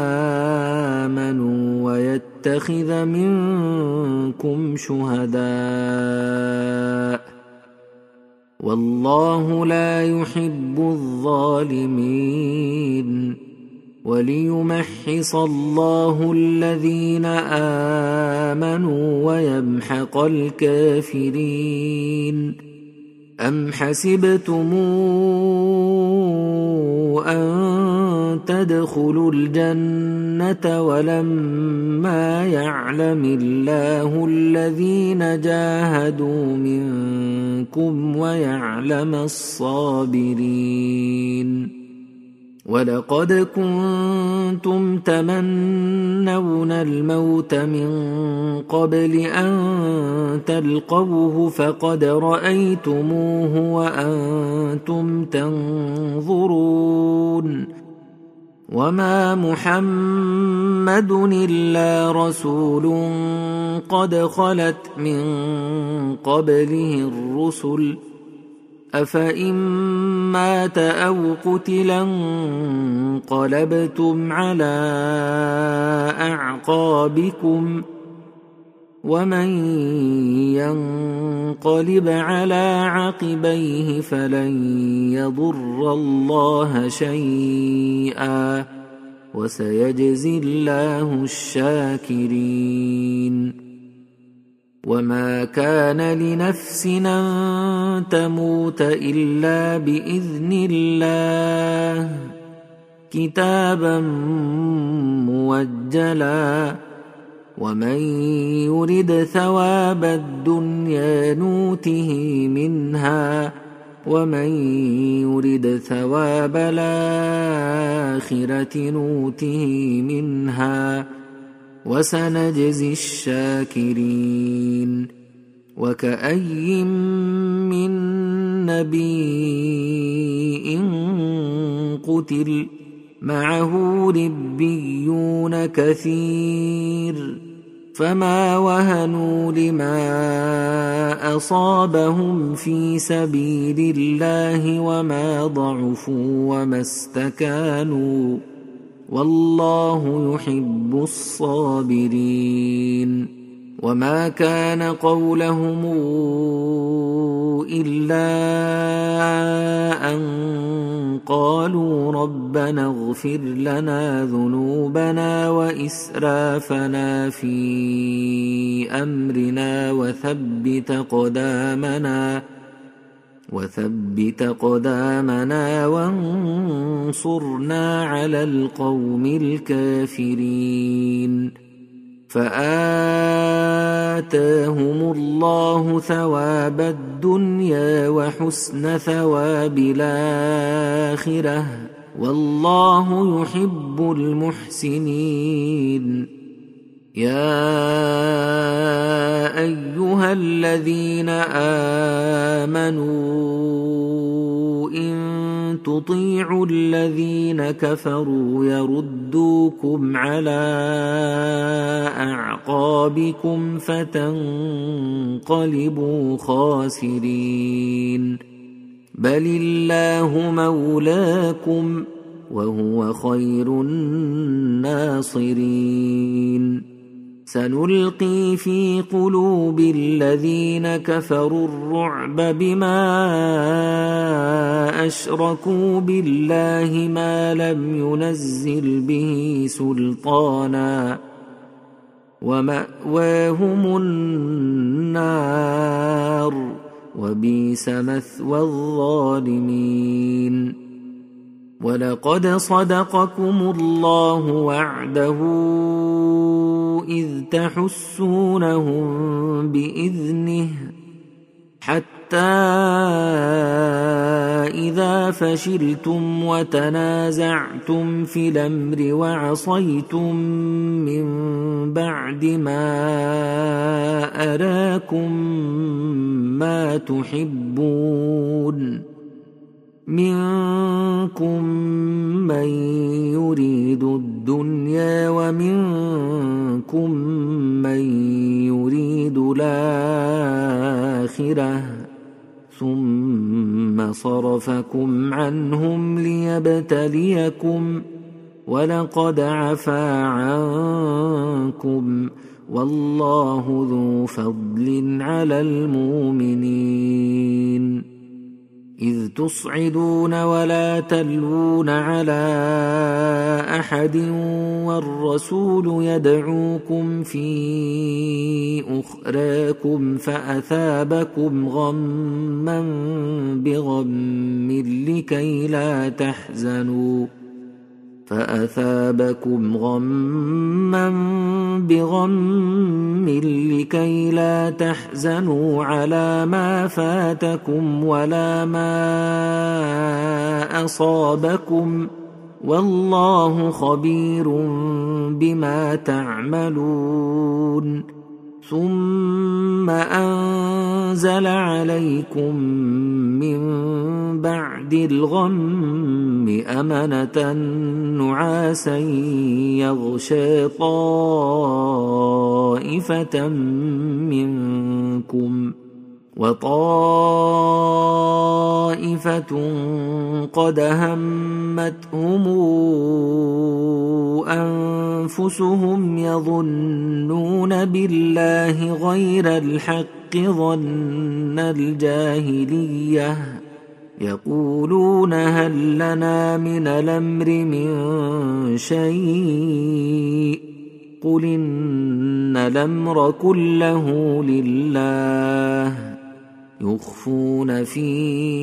آمنوا ويتخذ منكم شهداء والله لا يحب الظالمين وليمحص الله الذين آمنوا ويمحق الكافرين أم حسبتم أن تدخلوا الجنة ولما يعلم الله الذين جاهدوا منكم ويعلم الصابرين ولقد كنتم تمنون الموت من قبل أن تلقوه فقد رأيتموه وأنتم تنظرون وما محمد إلا رسول قد خلت من قبله الرسل أفإن مات أو قتلا انقلبتم على أعقابكم ومن ينقلب على عقبيه فلن يضر الله شيئا وسيجزي الله الشاكرين وما كان لنفس أن تموت إلا بإذن الله كتابا موجلا ومن يرد ثواب الدنيا نوته منها ومن يرد ثواب الآخرة نوته منها وسنجزي الشاكرين وكأي من نبي قتل معه ربيون كثير فما وهنوا لما أصابهم في سبيل الله وما ضعفوا وما استكانوا والله يحب الصابرين وما كان قولهم إلا أن قالوا ربنا اغفر لنا ذنوبنا وإسرافنا في أمرنا وثبت قدامنا وثبت قدامنا وانصرنا على القوم الكافرين فآتاهم الله ثواب الدنيا وحسن ثواب الآخرة والله يحب المحسنين يا أيها الذين آمنوا إن تطيعوا الذين كفروا يردوكم على أعقابكم فتنقلبوا خاسرين بل الله مولاكم وهو خير الناصرين سنلقي في قلوب الذين كفروا الرعب بما أشركوا بالله ما لم ينزل به سلطانا ومأواهم النار وبئس مثوى الظالمين ولقد صدقكم الله وعده إذ تحسونهم بإذنه حتى إذا فشلتم وتنازعتم في الأمر وعصيتم من بعد ما أراكم ما تحبون منكم من يريد الدنيا ومنكم من يريد الآخرة ثم صرفكم عنهم ليبتليكم ولقد عفا عنكم والله ذو فضل على المؤمنين إذ تصعدون ولا تلوون على أحد والرسول يدعوكم في أخراكم فأثابكم غما بغم لكي لا تحزنوا فأثابكم غما بغم لكي لا تحزنوا على ما فاتكم ولا ما أصابكم والله خبير بما تعملون ثم أنزل عليكم من بعد الغم أمنة نعاسا يغشى طائفة منكم وطائفة قد همتهم أنفسهم يظنون بالله غير الحق ظن الجاهلية يقولون هل لنا من الأمر من شيء قل إن الأمر كله لله يخفون في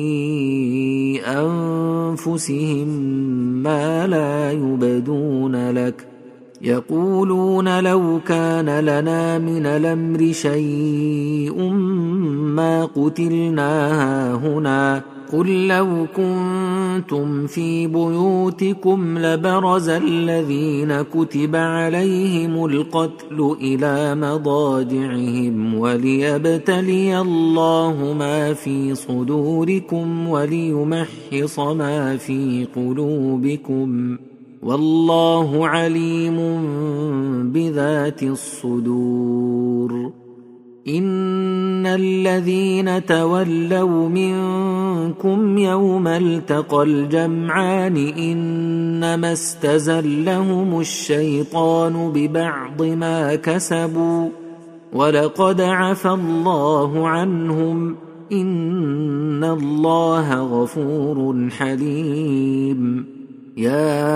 أنفسهم ما لا يبدون لك يقولون لو كان لنا من الأمر شيء ما قتلنا هاهنا قل لو كنتم في بيوتكم لبرز الذين كتب عليهم القتل إلى مضاجعهم وليبتلي الله ما في صدوركم وليمحص ما في قلوبكم والله عليم بذات الصدور إن الذين تولوا منكم يوم التقى الجمعان إنما استزلهم الشيطان ببعض ما كسبوا ولقد عفى الله عنهم إن الله غفور حليم يا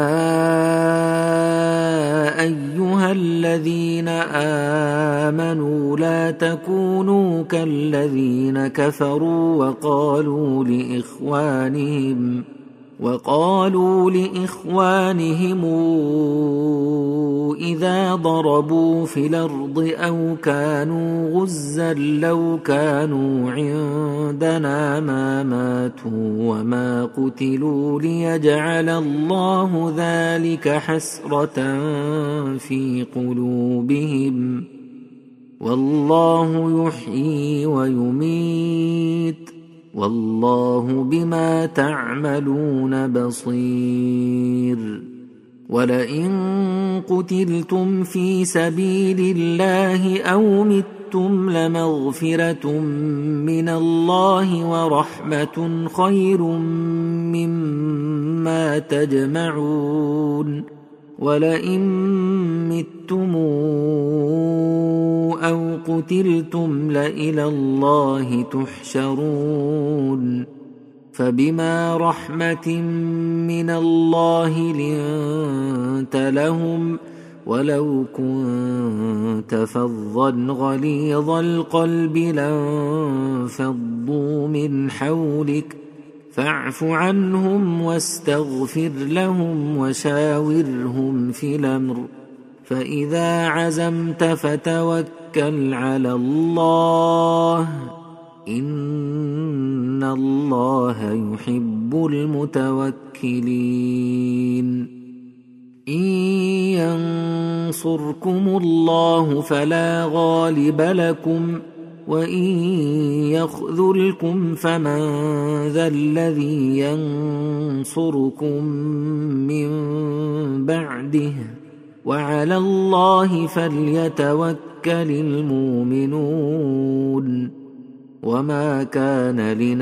أيها الذين آمنوا لا تكونوا كالذين كفروا وقالوا لإخوانهم وقالوا لإخوانهم إذا ضربوا في الأرض أو كانوا غزا لو كانوا عندنا ما ماتوا وما قتلوا ليجعل الله ذلك حسرة في قلوبهم والله يحيي ويميت والله بما تعملون بصير ولئن قتلتم في سبيل الله أو متم لمغفرة من الله ورحمة خير مما تجمعون ولئن متم أو قتلتم لإلى الله تحشرون فبما رحمة من الله لنت لهم ولو كنت فظا غليظ القلب لانفضوا من حولك فاعف عنهم واستغفر لهم وشاورهم في الأمر فإذا عزمت فتوكل على الله إن الله يحب المتوكلين إن ينصركم الله فلا غالب لكم وإن يخذلكم فمن ذا الذي ينصركم من بعده وعلى الله فليتوكل المؤمنون وما كان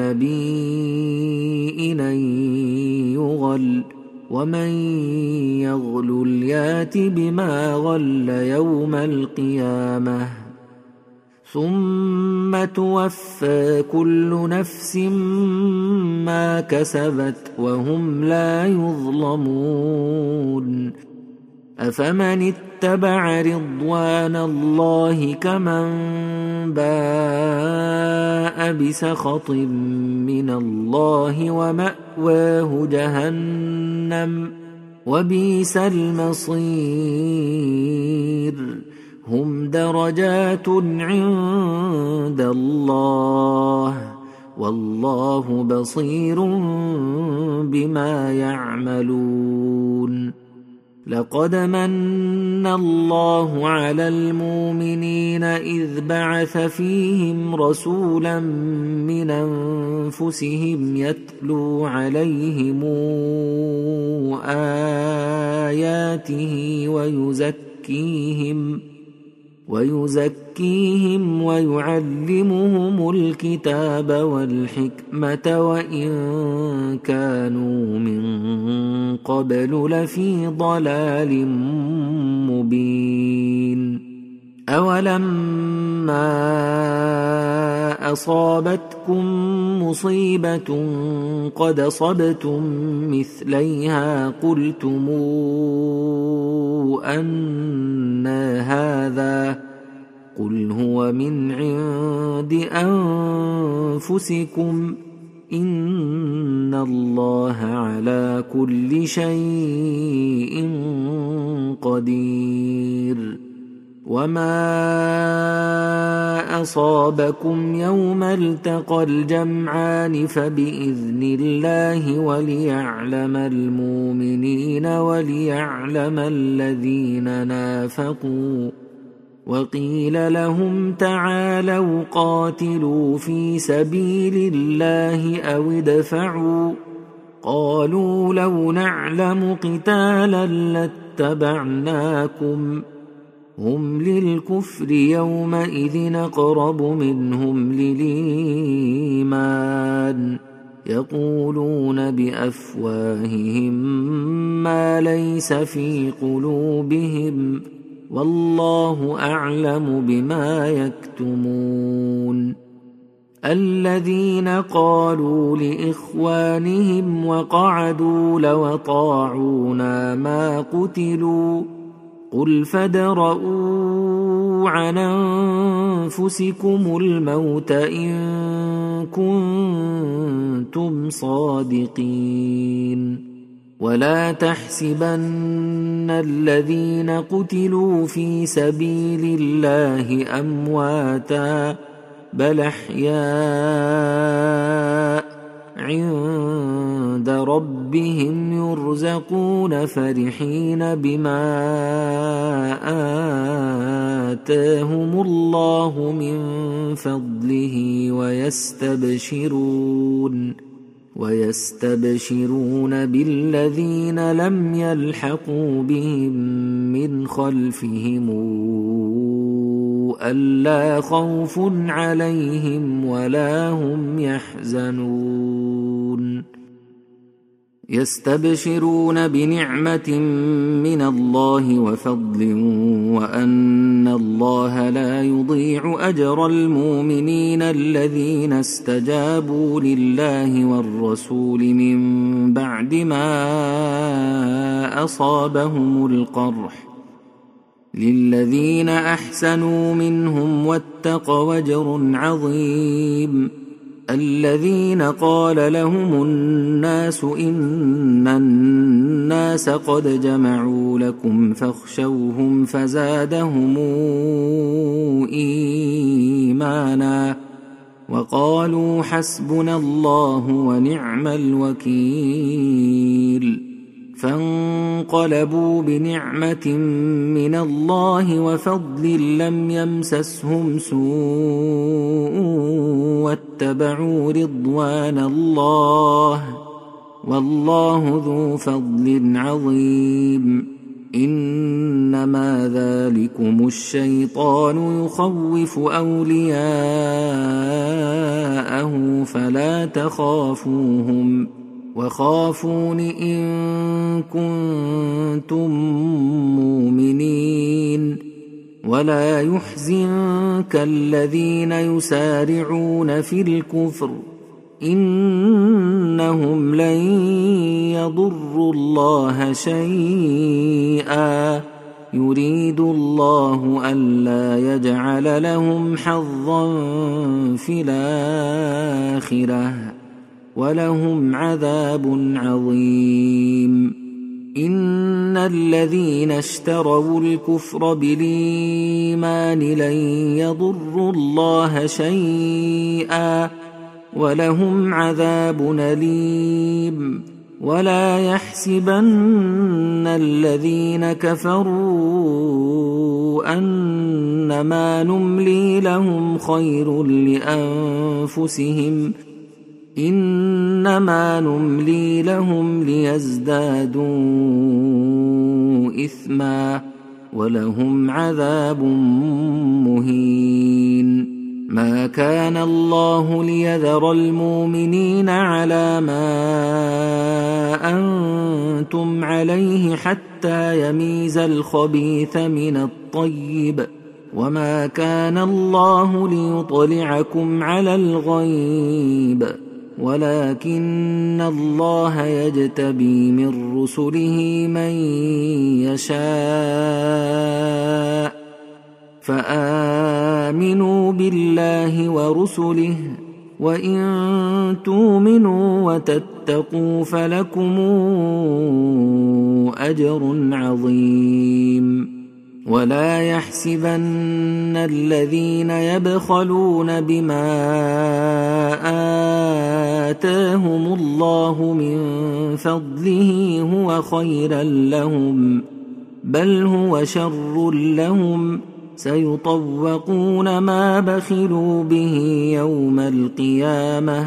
لنبي أن يغل ومن يغل يات بما غل يوم القيامة ثم توفى كل نفس ما كسبت وهم لا يظلمون أفمن اتبع رضوان الله كمن باء بسخط من الله ومأواه جهنم وبئس المصير هم درجات عند الله والله بصير بما يعملون لقد من الله على المؤمنين إذ بعث فيهم رسولا من أنفسهم يتلو عليهم آياته ويزكيهم ويزكيهم ويعلمهم الكتاب والحكمة وإن كانوا من قبل لفي ضلال مبين أولما أصابتكم مصيبة قد أصبتم مثليها قلتم أنى هذا قل هو من عند أنفسكم إن الله على كل شيء قدير وما أصابكم يوم التقى الجمعان فبإذن الله وليعلم المؤمنين وليعلم الذين نافقوا وقيل لهم تعالوا قاتلوا في سبيل الله أو ادفعوا قالوا لو نعلم قتالا لاتبعناكم هم للكفر يومئذ أقرب منهم للإيمان يقولون بأفواههم ما ليس في قلوبهم والله أعلم بما يكتمون الذين قالوا لإخوانهم وقعدوا لو أطاعونا ما قتلوا قل فادرءوا عن أنفسكم الموت إن كنتم صادقين ولا تحسبن الذين قتلوا في سبيل الله أمواتا بل أحياء عند ربهم يرزقون فرحين بما آتاهم الله من فضله ويستبشرون ويستبشرون بالذين لم يلحقوا بهم من خلفهم ألا خوف عليهم ولا هم يحزنون يستبشرون بنعمة من الله وفضل وأن الله لا يضيع أجر المؤمنين الذين استجابوا لله والرسول من بعد ما أصابهم القرح للذين أحسنوا منهم واتقوا أجر عظيم الذين قال لهم الناس إن الناس قد جمعوا لكم فاخشوهم فزادهم إيمانا وقالوا حسبنا الله ونعم الوكيل فانقلبوا بنعمة من الله وفضل لم يمسسهم سوء واتبعوا رضوان الله والله ذو فضل عظيم إنما ذلكم الشيطان يخوف أولياءه فلا تخافوهم وخافون إن كنتم مؤمنين ولا يحزنك الذين يسارعون في الكفر إنهم لن يضروا الله شيئا يريد الله ألا يجعل لهم حظا في الآخرة ولهم عذاب عظيم. إن الذين اشتروا الكفر بالإيمان لن يضروا الله شيئا ولهم عذاب أليم. ولا يحسبن الذين كفروا أنما نملي لهم خير لأنفسهم إنما نملي لهم ليزدادوا إثما ولهم عذاب مهين. ما كان الله ليذر المؤمنين على ما أنتم عليه حتى يميز الخبيث من الطيب وما كان الله ليطلعكم على الغيب ولكن الله يجتبي من رسله من يشاء فآمنوا بالله ورسله وإن تؤمنوا وتتقوا فلكم أجر عظيم. ولا يحسبن الذين يبخلون بما آتاهم الله من فضله هو خيرا لهم بل هو شر لهم سيطوقون ما بخلوا به يوم القيامة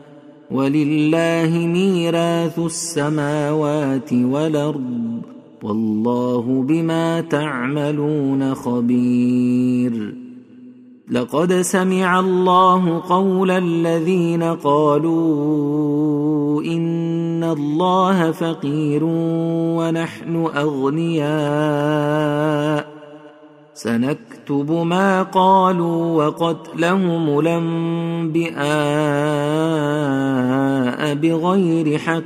ولله ميراث السماوات والأرض والله بما تعملون خبير. لقد سمع الله قول الذين قالوا إن الله فقير ونحن أغنياء سنكتب ما قالوا وقتلهم الأنبياء بغير حق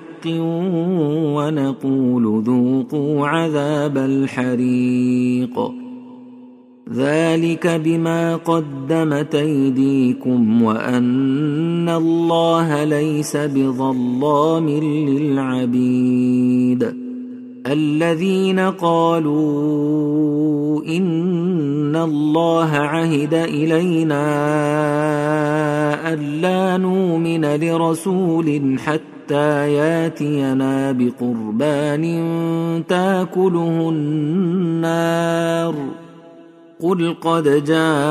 ونقول ذوقوا عذاب الحريق ذلك بما قدمت أيديكم وأن الله ليس بظلام للعبيد. الذين قالوا إن الله عهد إلينا ألا نؤمن لرسول حتى ياتينا بقربان تاكله النار قل قد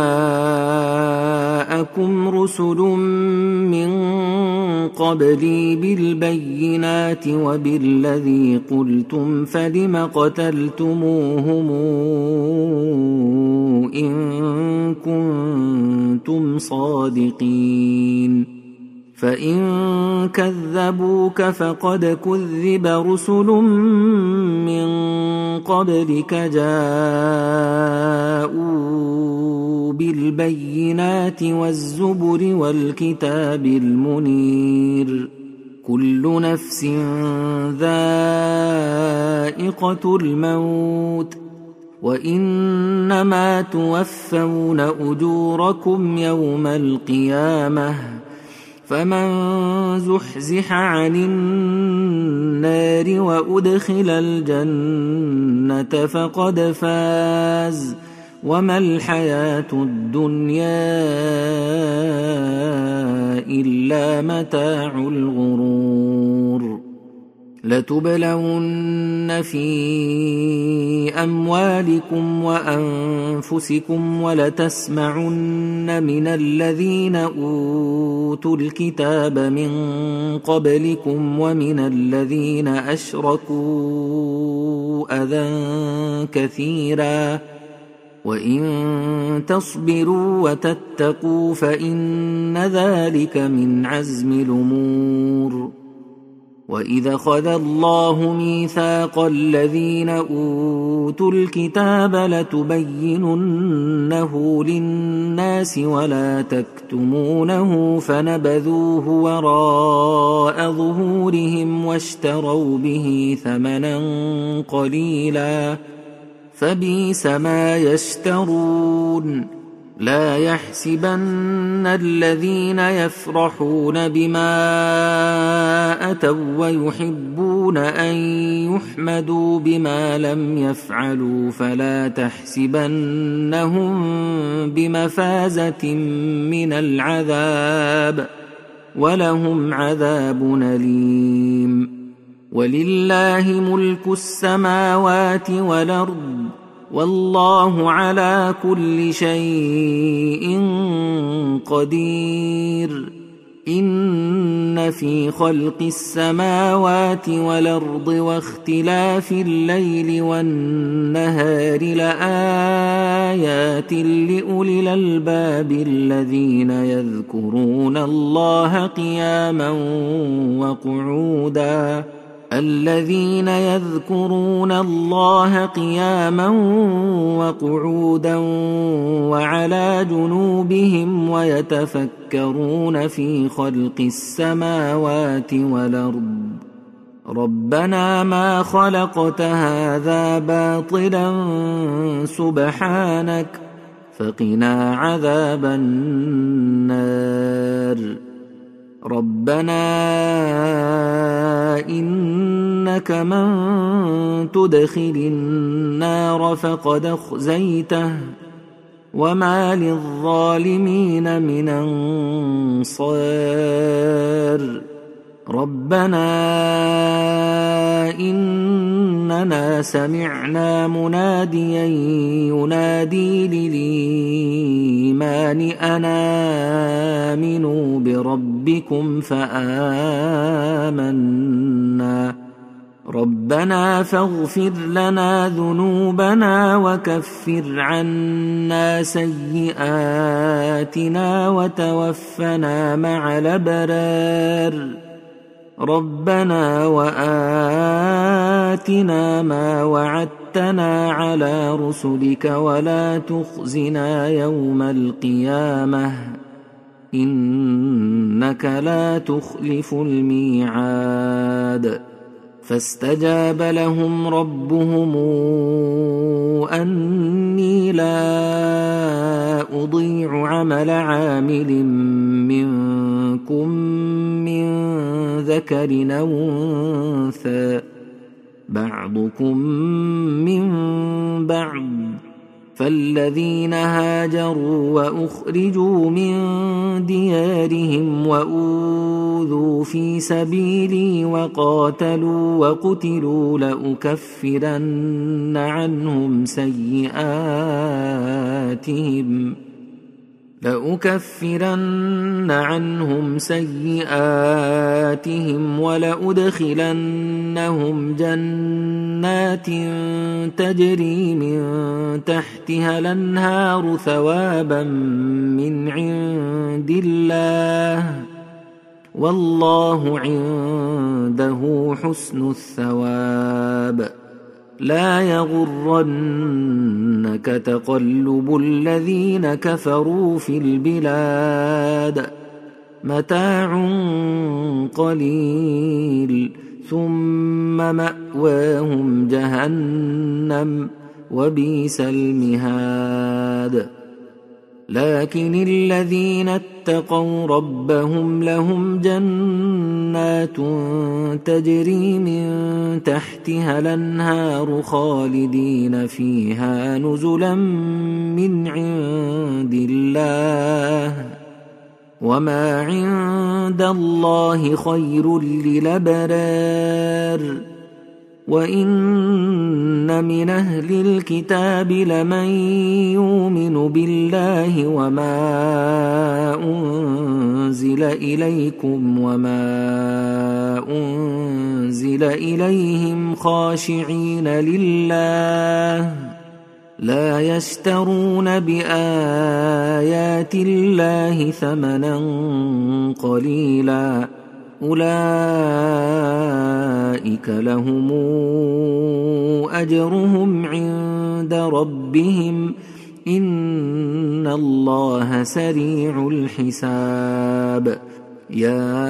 جاءكم رسل من قبلي بالبينات وبالذي قلتم فلم قتلتموهم إن كنتم صادقين فإن كذبوك فقد كذب رسل من قبلك جاءوا بالبينات والزبر والكتاب المنير كل نفس ذائقة الموت وإنما توفون أجوركم يوم القيامة فمن زحزح عن النار وأدخل الجنة فقد فاز وما الحياة الدنيا إلا متاع الغرور. لتبلون في أموالكم وأنفسكم ولتسمعن من الذين أوتوا الكتاب من قبلكم ومن الذين أشركوا أذى كثيرا وإن تصبروا وتتقوا فإن ذلك من عزم الأمور. وإذا أخذ الله ميثاق الذين أوتوا الكتاب لتبيننه للناس ولا تكتمونه فنبذوه وراء ظهورهم واشتروا به ثمنا قليلا فبئس ما يشترون. لا يحسبن الذين يفرحون بما أتوا ويحبون أن يحمدوا بما لم يفعلوا فلا تحسبنهم بمفازة من العذاب ولهم عذاب أليم. ولله ملك السماوات والأرض والله على كل شيء قدير. إن في خلق السماوات والأرض واختلاف الليل والنهار لآيات لأولي الألباب الذين يذكرون الله قياما وقعودا الذين يذكرون الله قياما وقعودا وعلى جنوبهم ويتفكرون في خلق السماوات والأرض ربنا ما خلقت هذا باطلا سبحانك فقنا عذاب النار. ربنا إنك من تدخل النار فقد أخزيته وما للظالمين من أنصار. ربنا إننا سمعنا مناديا ينادي للإيمان أن آمنوا بربكم فآمنا. ربنا فاغفر لنا ذنوبنا وكفر عنا سيئاتنا وتوفنا مع الأبرار. ربنا وآتنا ما وعدتنا على رسلك ولا تخزنا يوم القيامة إنك لا تخلف الميعاد. فاستجاب لهم ربهم أني لا أضيع عمل عامل منكم من ذكر أو أنثى بعضكم من بعض فالذين هاجروا وأخرجوا من ديارهم وأوذوا في سبيلي وقاتلوا وقتلوا لأكفرن عنهم سيئاتهم لأكفرن عنهم سيئاتهم ولأدخلنهم جنات تجري من تحتها الأنهار ثوابا من عند الله والله عنده حسن الثواب. لا يغرنك تقلب الذين كفروا في البلاد متاع قليل ثم مأواهم جهنم وبئس المهاد. لكن الذين اتقوا ربهم لهم جنات تجري من تحتها الأنهار خالدين فيها نزلا من عند الله وما عند الله خير للأبرار. وإن من أهل الكتاب لمن يؤمن بالله وما أنزل إليكم وما أنزل إليهم خاشعين لله لا يشترون بآيات الله ثمنا قليلا أولئك لهم أجرهم عند ربهم إن الله سريع الحساب. يا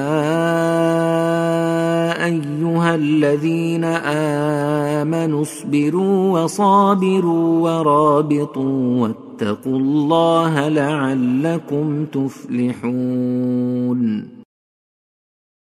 أيها الذين آمنوا اصبروا وصابروا ورابطوا واتقوا الله لعلكم تفلحون.